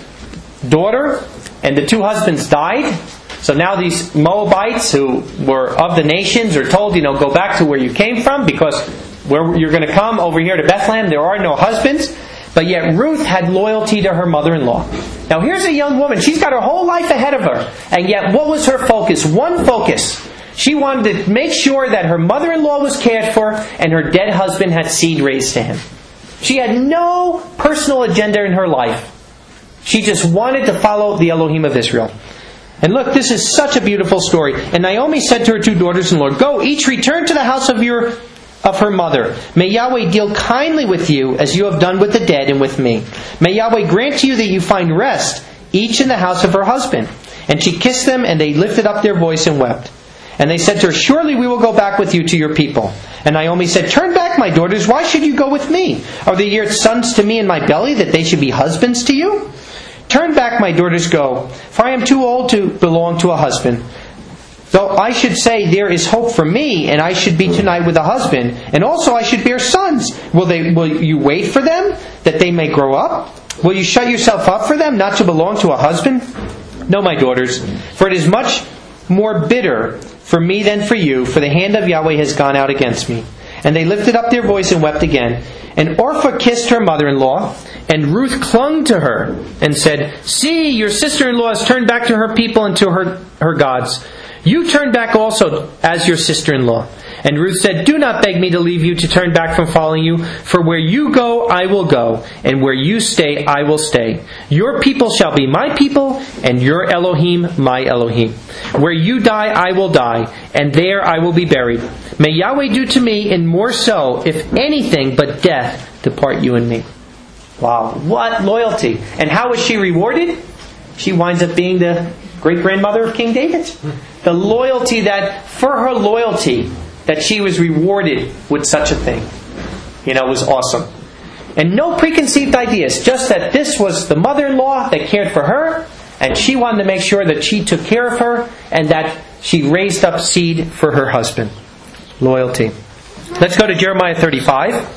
daughter. And the two husbands died. So now these Moabites who were of the nations are told, you know, go back to where you came from because where you're going to come over here to Bethlehem, there are no husbands. But yet Ruth had loyalty to her mother-in-law. Now here's a young woman. She's got her whole life ahead of her. And yet what was her focus? One focus. She wanted to make sure that her mother-in-law was cared for and her dead husband had seed raised to him. She had no personal agenda in her life. She just wanted to follow the Elohim of Israel. And look, this is such a beautiful story. And Naomi said to her two daughters-in-law, go, each return to the house of your of her mother. May Yahweh deal kindly with you as you have done with the dead and with me. May Yahweh grant to you that you find rest, each in the house of her husband. And she kissed them, and they lifted up their voice and wept. And they said to her, surely we will go back with you to your people. And Naomi said, turn back, my daughters. Why should you go with me? Are they your sons to me in my belly, that they should be husbands to you? Turn back, my daughters, go, for I am too old to belong to a husband. Though I should say there is hope for me, and I should be tonight with a husband, and also I should bear sons. Will they? Will you wait for them, that they may grow up? Will you shut yourself up for them, not to belong to a husband? No, my daughters, for it is much more bitter for me than for you, for the hand of Yahweh has gone out against me. And they lifted up their voice and wept again. And Orpah kissed her mother-in-law, and Ruth clung to her and said, see, your sister-in-law has turned back to her people and to her, her gods. You turn back also as your sister-in-law. And Ruth said, do not beg me to leave you to turn back from following you, for where you go, I will go, and where you stay, I will stay. Your people shall be my people, and your Elohim, my Elohim. Where you die, I will die, and there I will be buried. May Yahweh do to me, and more so, if anything but death depart you and me. Wow, what loyalty. And how was she rewarded? She winds up being the great-grandmother of King David. The loyalty that, for her loyalty, that she was rewarded with such a thing. You know, it was awesome. And no preconceived ideas, just that this was the mother-in-law that cared for her, and she wanted to make sure that she took care of her, and that she raised up seed for her husband. Loyalty. Let's go to Jeremiah thirty-five.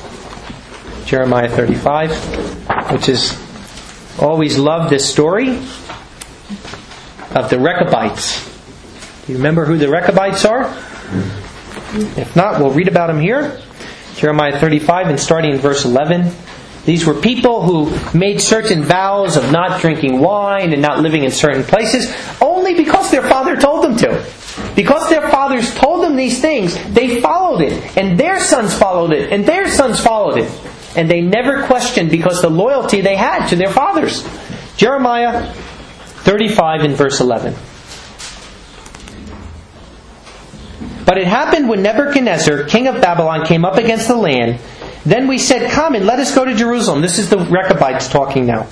Jeremiah thirty-five, which is, always loved this story of the Rechabites. Do you remember who the Rechabites are? If not, we'll read about them here. Jeremiah thirty-five, and starting in verse eleven. These were people who made certain vows of not drinking wine and not living in certain places only because their father told them to. Because their fathers told them these things, they followed it. And their sons followed it. And their sons followed it. And they never questioned because the loyalty they had to their fathers. Jeremiah thirty-five and verse eleven. But it happened when Nebuchadnezzar, king of Babylon, came up against the land. Then we said, come and let us go to Jerusalem. This is the Rechabites talking now.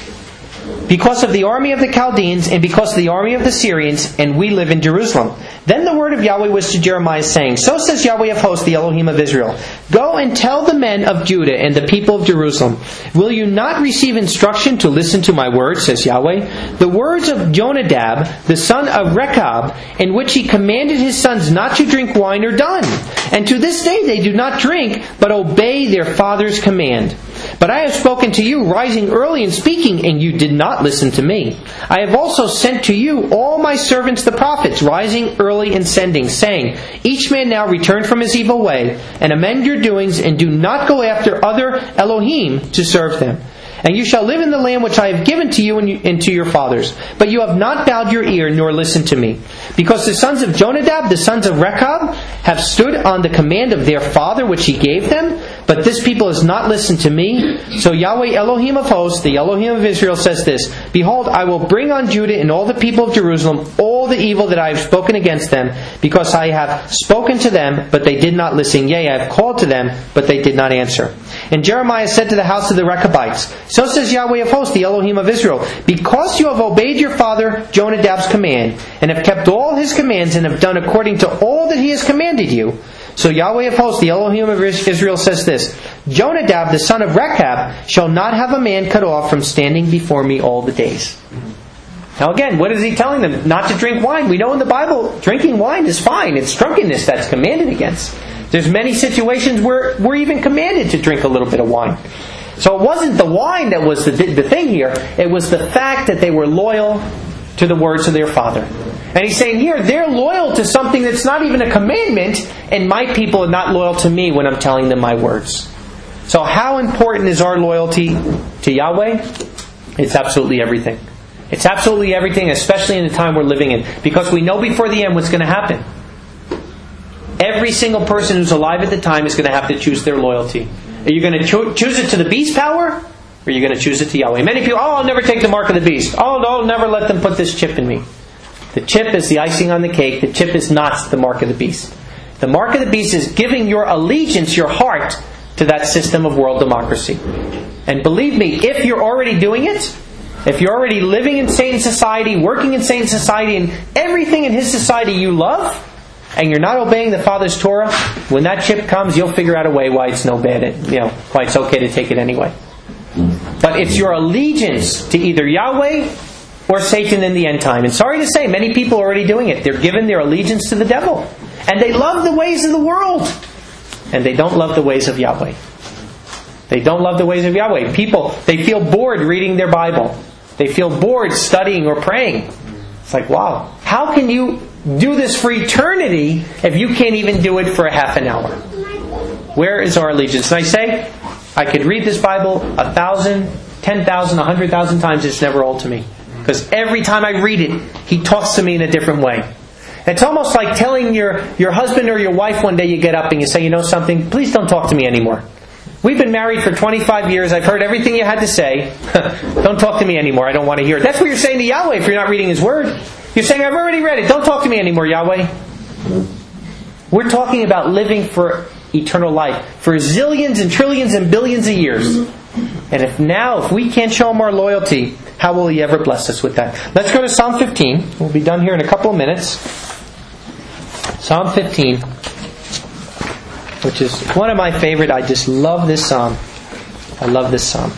Because of the army of the Chaldeans and because of the army of the Syrians, and we live in Jerusalem. Then the word of Yahweh was to Jeremiah, saying, so says Yahweh of hosts, the Elohim of Israel, go and tell the men of Judah and the people of Jerusalem, will you not receive instruction to listen to my words, says Yahweh? The words of Jonadab, the son of Rechab, in which he commanded his sons not to drink wine, are done. And to this day they do not drink, but obey their father's command. But I have spoken to you, rising early and speaking, and you did not listen to me. I have also sent to you all my servants the prophets, rising early and sending, saying, each man now return from his evil way, and amend your doings, and do not go after other Elohim to serve them. And you shall live in the land which I have given to you and to your fathers. But you have not bowed your ear, nor listened to me. Because the sons of Jonadab, the sons of Rechab, have stood on the command of their father which he gave them, but this people has not listened to me. So Yahweh Elohim of hosts, the Elohim of Israel, says this, behold, I will bring on Judah and all the people of Jerusalem all the evil that I have spoken against them, because I have spoken to them, but they did not listen. Yea, I have called to them, but they did not answer. And Jeremiah said to the house of the Rechabites, so says Yahweh of hosts, the Elohim of Israel, because you have obeyed your father Jonadab's command, and have kept all his commands, and have done according to all that he has commanded you. So Yahweh of hosts, the Elohim of Israel, says this, Jonadab, the son of Rechab, shall not have a man cut off from standing before me all the days. Now again, what is he telling them? Not to drink wine. We know in the Bible, drinking wine is fine. It's drunkenness that's commanded against. There's many situations where we're even commanded to drink a little bit of wine. So it wasn't the wine that was the, the thing here. It was the fact that they were loyal to the words of their father. And he's saying here, they're loyal to something that's not even a commandment, and my people are not loyal to me when I'm telling them my words. So how important is our loyalty to Yahweh? It's absolutely everything. It's absolutely everything, especially in the time we're living in. Because we know before the end what's going to happen. Every single person who's alive at the time is going to have to choose their loyalty. Are you going to cho- choose it to the beast power? Or are you going to choose it to Yahweh? Many people, oh, I'll never take the mark of the beast. Oh, no, I'll never let them put this chip in me. The chip is the icing on the cake. The chip is not the mark of the beast. The mark of the beast is giving your allegiance, your heart, to that system of world democracy. And believe me, if you're already doing it, if you're already living in Satan's society, working in Satan's society, and everything in his society you love, and you're not obeying the Father's Torah, when that chip comes, you'll figure out a way why it's no bad, you know, why it's okay to take it anyway. But it's your allegiance to either Yahweh or Satan in the end time. And sorry to say, many people are already doing it. They're giving their allegiance to the devil. And they love the ways of the world. And they don't love the ways of Yahweh. They don't love the ways of Yahweh. People, they feel bored reading their Bible. They feel bored studying or praying. It's like, wow, how can you do this for eternity if you can't even do it for a half an hour? Where is our allegiance? And I say, I could read this Bible a thousand, ten thousand, a hundred thousand times. It's never old to me. Because every time I read it, He talks to me in a different way. It's almost like telling your, your husband or your wife one day you get up and you say, you know something, please don't talk to me anymore. We've been married for twenty-five years. I've heard everything you had to say. Don't talk to me anymore. I don't want to hear it. That's what you're saying to Yahweh if you're not reading His Word. You're saying, I've already read it. Don't talk to me anymore, Yahweh. We're talking about living for eternal life. For zillions and trillions and billions of years. And if now, if we can't show Him our loyalty, how will He ever bless us with that? Let's go to Psalm fifteen. We'll be done here in a couple of minutes. Psalm fifteen, which is one of my favorite. I just love this psalm. I love this psalm.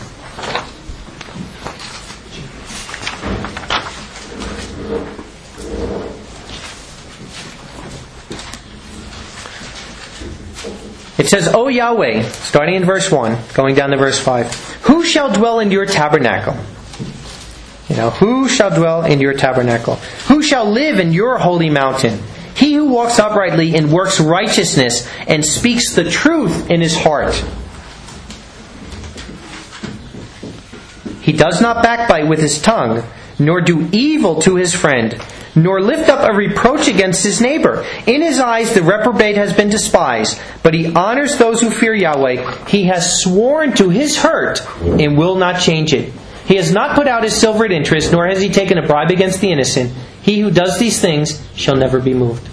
It says, O Yahweh, starting in verse one, going down to verse five, who shall dwell in your tabernacle? You know, who shall dwell in your tabernacle? Who shall live in your holy mountain? He who walks uprightly and works righteousness and speaks the truth in his heart. He does not backbite with his tongue, nor do evil to his friend, nor lift up a reproach against his neighbor. In his eyes the reprobate has been despised, but he honors those who fear Yahweh. He has sworn to his hurt and will not change it. He has not put out his silver at interest, nor has he taken a bribe against the innocent. He who does these things shall never be moved.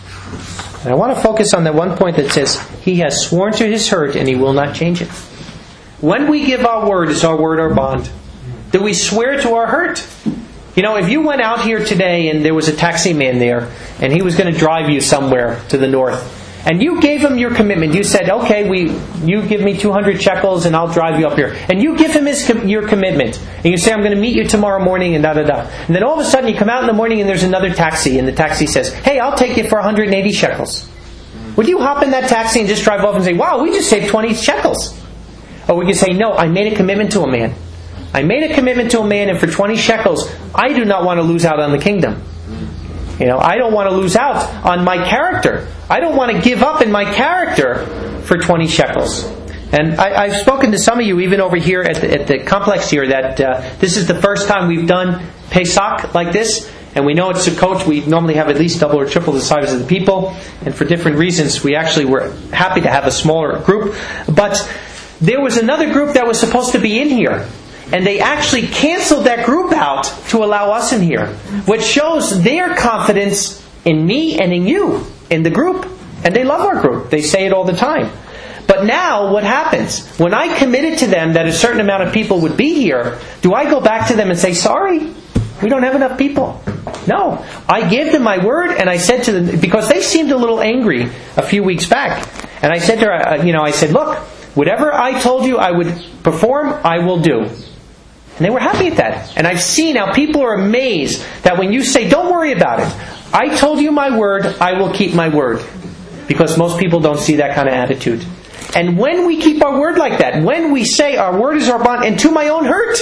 And I want to focus on that one point that says, he has sworn to his hurt and he will not change it. When we give our word, is our word our bond? Do we swear to our hurt? You know, if you went out here today and there was a taxi man there and he was going to drive you somewhere to the north, and you gave him your commitment, you said, okay, we, you give me two hundred shekels and I'll drive you up here. And you give him his, your commitment. And you say, I'm going to meet you tomorrow morning and da da da. And then all of a sudden you come out in the morning and there's another taxi and the taxi says, hey, I'll take you for one hundred eighty shekels. Would you hop in that taxi and just drive off and say, wow, we just saved twenty shekels? Or would you say, no, I made a commitment to a man. I made a commitment to a man, and for twenty shekels, I do not want to lose out on the kingdom. You know, I don't want to lose out on my character. I don't want to give up in my character for twenty shekels. And I, I've spoken to some of you, even over here at the, at the complex here, that uh, this is the first time we've done Pesach like this. And we know it's a coach. We normally have at least double or triple the size of the people. And for different reasons, we actually were happy to have a smaller group. But there was another group that was supposed to be in here. And they actually canceled that group out to allow us in here, which shows their confidence in me and in you, in the group. And they love our group. They say it all the time. But now, what happens? When I committed to them that a certain amount of people would be here, do I go back to them and say, sorry, we don't have enough people? No. I gave them my word, and I said to them, because they seemed a little angry a few weeks back. And I said to her, you know, I said, look, whatever I told you I would perform, I will do. And they were happy at that. And I've seen how people are amazed that when you say, don't worry about it. I told you my word, I will keep my word. Because most people don't see that kind of attitude. And when we keep our word like that, when we say our word is our bond, and to my own hurt,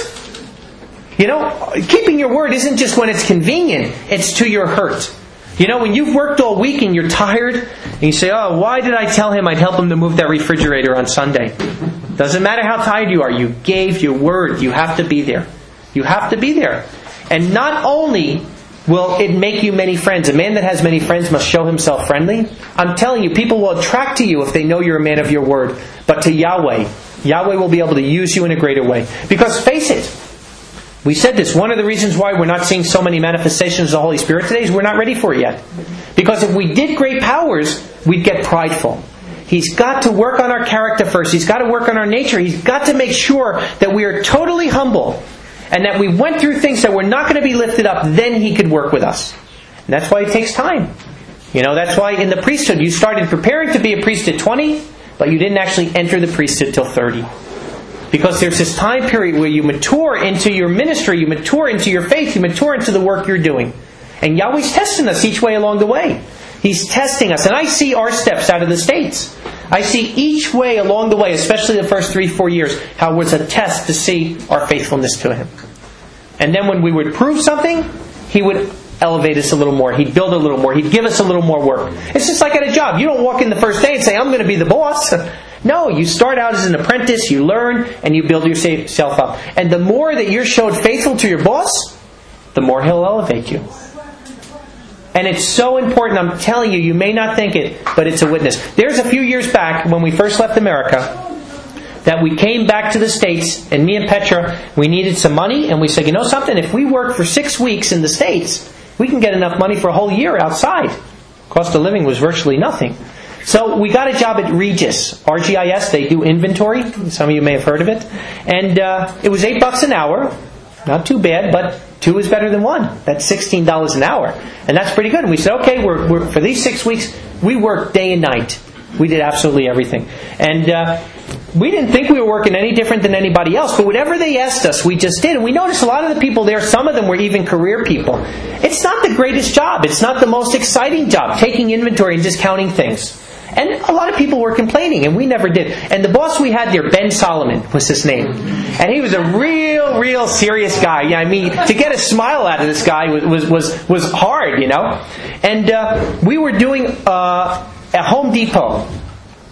you know, keeping your word isn't just when it's convenient, it's to your hurt. You know, when you've worked all week and you're tired, and you say, oh, why did I tell him I'd help him to move that refrigerator on Sunday? Doesn't matter how tired you are, you gave your word. You have to be there. You have to be there. And not only will it make you many friends, a man that has many friends must show himself friendly. I'm telling you, people will attract to you if they know you're a man of your word. But to Yahweh, Yahweh will be able to use you in a greater way. Because face it, we said this, one of the reasons why we're not seeing so many manifestations of the Holy Spirit today is we're not ready for it yet. Because if we did great powers, we'd get prideful. He's got to work on our character first. He's got to work on our nature. He's got to make sure that we are totally humble and that we went through things that were not going to be lifted up. Then He could work with us. And that's why it takes time. You know, that's why in the priesthood you started preparing to be a priest at twenty, but you didn't actually enter the priesthood till thirty. Because there's this time period where you mature into your ministry, you mature into your faith, you mature into the work you're doing. And Yahweh's testing us each way along the way. He's testing us. And I see our steps out of the States. I see each way along the way, especially the first three, four years, how it was a test to see our faithfulness to Him. And then when we would prove something, He would elevate us a little more. He'd build a little more. He'd give us a little more work. It's just like at a job. You don't walk in the first day and say, I'm going to be the boss. No, you start out as an apprentice, you learn, and you build yourself up. And the more that you're showed faithful to your boss, the more he'll elevate you. And it's so important, I'm telling you, you may not think it, but it's a witness. There's a few years back, when we first left America, that we came back to the States, and me and Petra, we needed some money, and we said, you know something, if we work for six weeks in the States, we can get enough money for a whole year outside. Cost of living was virtually nothing. So we got a job at Regis, R G I S. They do inventory. Some of you may have heard of it. And uh, it was eight bucks an hour. Not too bad, but two is better than one. That's sixteen dollars an hour. And that's pretty good. And we said, okay, we're, we're for these six weeks, we worked day and night. We did absolutely everything. And uh, we didn't think we were working any different than anybody else. But whatever they asked us, we just did. And we noticed a lot of the people there, some of them were even career people. It's not the greatest job. It's not the most exciting job, taking inventory and just counting things. And a lot of people were complaining, and we never did. And the boss we had there, Ben Solomon, was his name. And he was a real, real serious guy. Yeah, I mean, to get a smile out of this guy was was was, was hard, you know. And uh, we were doing uh, a Home Depot.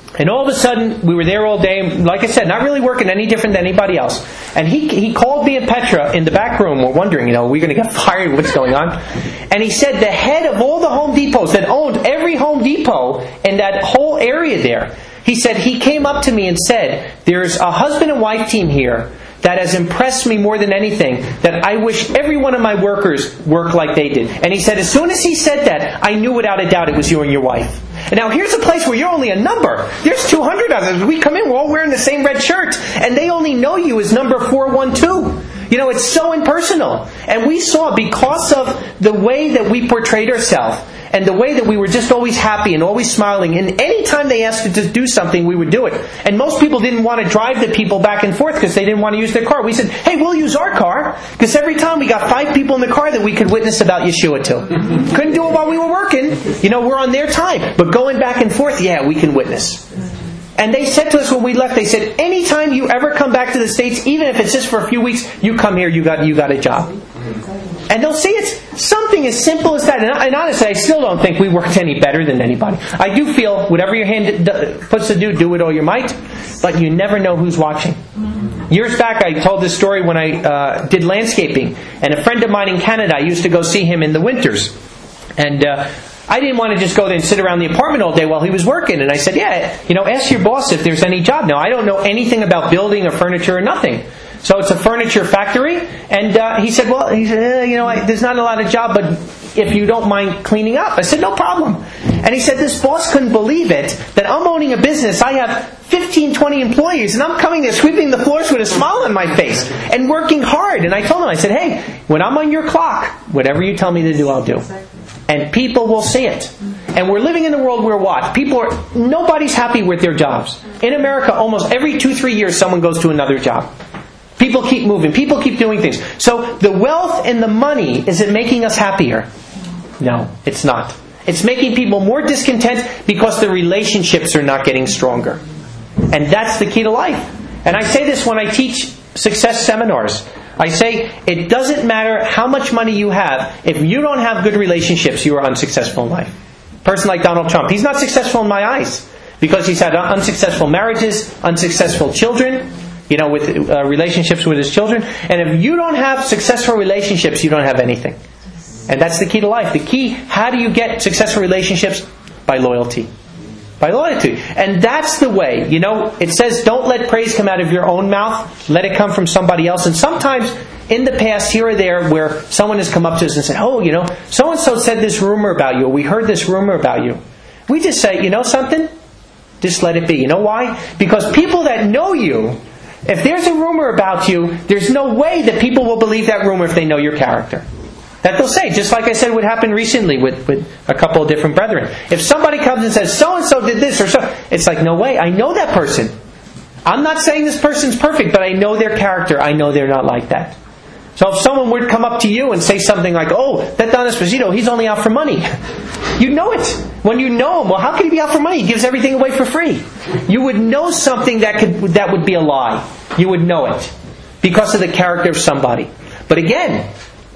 And all of a sudden, we were there all day. Like I said, not really working any different than anybody else. And he he called me and Petra in the back room. We're wondering, you know, are we going to get fired? What's going on? And he said the head of all the Home Depots that owned every Home Depot in that whole area there, he said he came up to me and said, there's a husband and wife team here that has impressed me more than anything, that I wish every one of my workers worked like they did. And he said, as soon as he said that, I knew without a doubt it was you and your wife. And now here's a place where you're only a number. There's two hundred of us. We come in, we're all wearing the same red shirt, and they only know you as number four one two. You know, it's so impersonal. And we saw, because of the way that we portrayed ourselves, and the way that we were just always happy and always smiling, and any time they asked us to do something, we would do it. And most people didn't want to drive the people back and forth because they didn't want to use their car. We said, hey, we'll use our car, because every time we got five people in the car that we could witness about Yeshua to. Couldn't do it while we were working. You know, we're on their time. But going back and forth, yeah, we can witness. And they said to us when we left, they said, anytime you ever come back to the States, even if it's just for a few weeks, you come here, you got you got a job. And they'll see it's something as simple as that. And, and honestly, I still don't think we worked any better than anybody. I do feel whatever your hand d- puts to do, do it all you might. But you never know who's watching. Years back, I told this story when I uh, did landscaping. And a friend of mine in Canada, I used to go see him in the winters. And uh, I didn't want to just go there and sit around the apartment all day while he was working. And I said, yeah, you know, ask your boss if there's any job. Now, I don't know anything about building or furniture or nothing. So it's a furniture factory. And uh, he said, well, he said, eh, you know, I, there's not a lot of job, but if you don't mind cleaning up. I said, no problem. And he said, this boss couldn't believe it, that I'm owning a business. I have fifteen, twenty employees, and I'm coming there sweeping the floors with a smile on my face and working hard. And I told him, I said, hey, when I'm on your clock, whatever you tell me to do, I'll do. And people will see it. And we're living in a world where what? People are, nobody's happy with their jobs. In America, almost every two, three years, someone goes to another job. People keep moving. People keep doing things. So the wealth and the money, is it making us happier? No, it's not. It's making people more discontent because the relationships are not getting stronger. And that's the key to life. And I say this when I teach success seminars. I say, it doesn't matter how much money you have. If you don't have good relationships, you are unsuccessful in life. A person like Donald Trump, he's not successful in my eyes. Because he's had unsuccessful marriages, unsuccessful children, you know, with uh, relationships with his children. And if you don't have successful relationships, you don't have anything. And that's the key to life. The key, how do you get successful relationships? By loyalty. By loyalty. And that's the way. You know, it says, don't let praise come out of your own mouth. Let it come from somebody else. And sometimes, in the past, here or there, where someone has come up to us and said, oh, you know, so-and-so said this rumor about you, or we heard this rumor about you. We just say, you know something? Just let it be. You know why? Because people that know you, if there's a rumor about you, there's no way that people will believe that rumor if they know your character. That they'll say, just like I said what happened recently with, with a couple of different brethren. If somebody comes and says, so-and-so did this or so, it's like, no way, I know that person. I'm not saying this person's perfect, but I know their character. I know they're not like that. So if someone would come up to you and say something like, oh, that Don Esposito, he's only out for money. You know it. When you know him, well, how could he be out for money? He gives everything away for free. You would know something that could that would be a lie. You would know it. Because of the character of somebody. But again,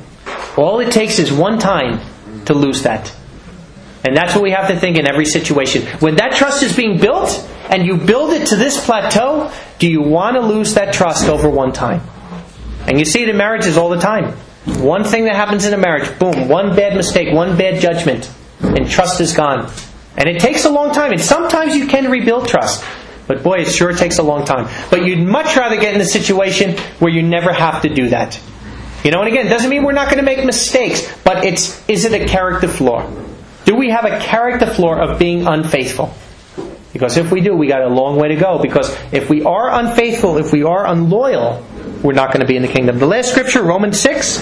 all it takes is one time to lose that. And that's what we have to think in every situation. When that trust is being built, and you build it to this plateau, do you want to lose that trust over one time? And you see it in marriages all the time. One thing that happens in a marriage, boom, one bad mistake, one bad judgment, and trust is gone. And it takes a long time. And sometimes you can rebuild trust. But boy, it sure takes a long time. But you'd much rather get in a situation where you never have to do that. You know, and again, it doesn't mean we're not going to make mistakes, but it's, is it a character flaw? Do we have a character flaw of being unfaithful? Because if we do, we got a long way to go. Because if we are unfaithful, if we are unloyal, we're not going to be in the kingdom. The last scripture, Romans six.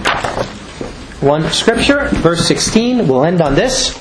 One scripture, verse sixteen. We'll end on this.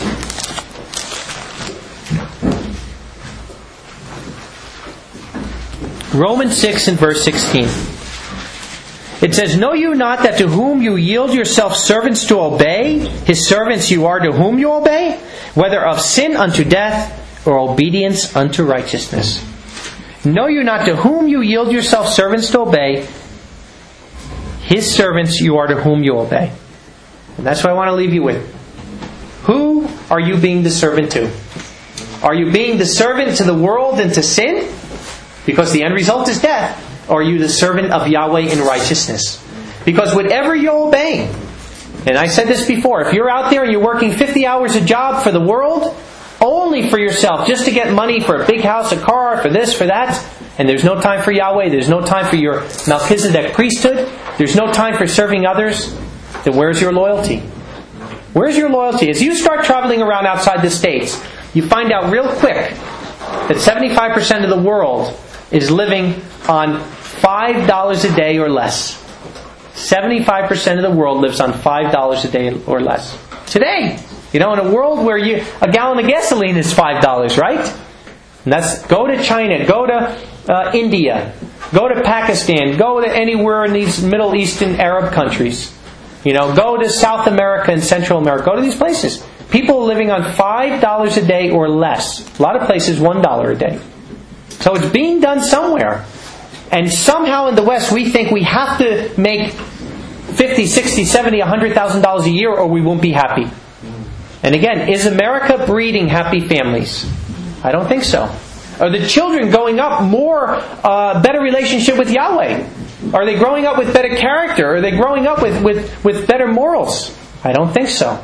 Romans six and verse sixteen. It says, know you not that to whom you yield yourselves servants to obey, his servants you are to whom you obey, whether of sin unto death, or obedience unto righteousness. Know you not to whom you yield yourself servants to obey, his servants you are to whom you obey. And that's what I want to leave you with. Who are you being the servant to? Are you being the servant to the world and to sin? Because the end result is death. Or are you the servant of Yahweh in righteousness? Because whatever you're obeying, and I said this before, if you're out there and you're working fifty hours a job for the world, only for yourself, just to get money for a big house, a car, for this, for that, and there's no time for Yahweh, there's no time for your Melchizedek priesthood, there's no time for serving others, then where's your loyalty? Where's your loyalty? As you start traveling around outside the States, you find out real quick that seventy-five percent of the world is living on five dollars a day or less. seventy-five percent of the world lives on five dollars a day or less. Today, you know, in a world where you a gallon of gasoline is five dollars, right? And that's, go to China, go to uh, India, go to Pakistan, go to anywhere in these Middle Eastern Arab countries. You know, go to South America and Central America. Go to these places. People are living on five dollars a day or less. A lot of places, one dollar a day. So it's being done somewhere. And somehow in the West we think we have to make fifty, sixty, seventy, one hundred thousand dollars a year or we won't be happy. And again, is America breeding happy families? I don't think so. Are the children going up more, uh, better relationship with Yahweh? Are they growing up with better character? Are they growing up with, with, with better morals? I don't think so.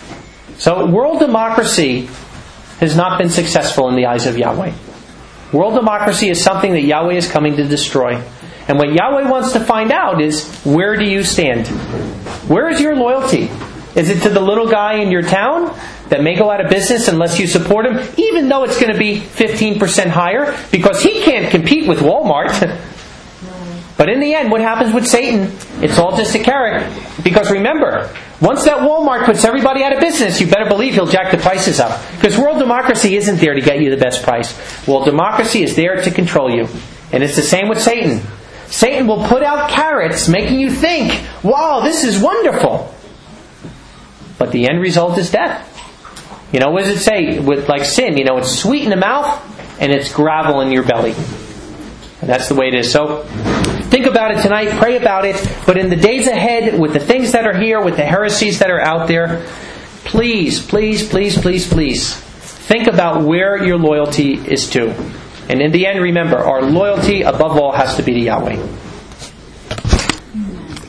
So world democracy has not been successful in the eyes of Yahweh. World democracy is something that Yahweh is coming to destroy. And what Yahweh wants to find out is, where do you stand? Where is your loyalty? Is it to the little guy in your town that may go out of business unless you support him, even though it's going to be fifteen percent higher, because he can't compete with Walmart? But in the end, what happens with Satan? It's all just a carrot. Because remember, once that Walmart puts everybody out of business, you better believe he'll jack the prices up. Because world democracy isn't there to get you the best price. World democracy is there to control you. And it's the same with Satan. Satan will put out carrots, making you think, wow, this is wonderful. But the end result is death. You know, what does it say? With like sin, you know, it's sweet in the mouth and it's gravel in your belly. And that's the way it is. So, think about it tonight, pray about it, but in the days ahead, with the things that are here, with the heresies that are out there, please, please, please, please, please, think about where your loyalty is to. And in the end, remember, our loyalty above all has to be to Yahweh.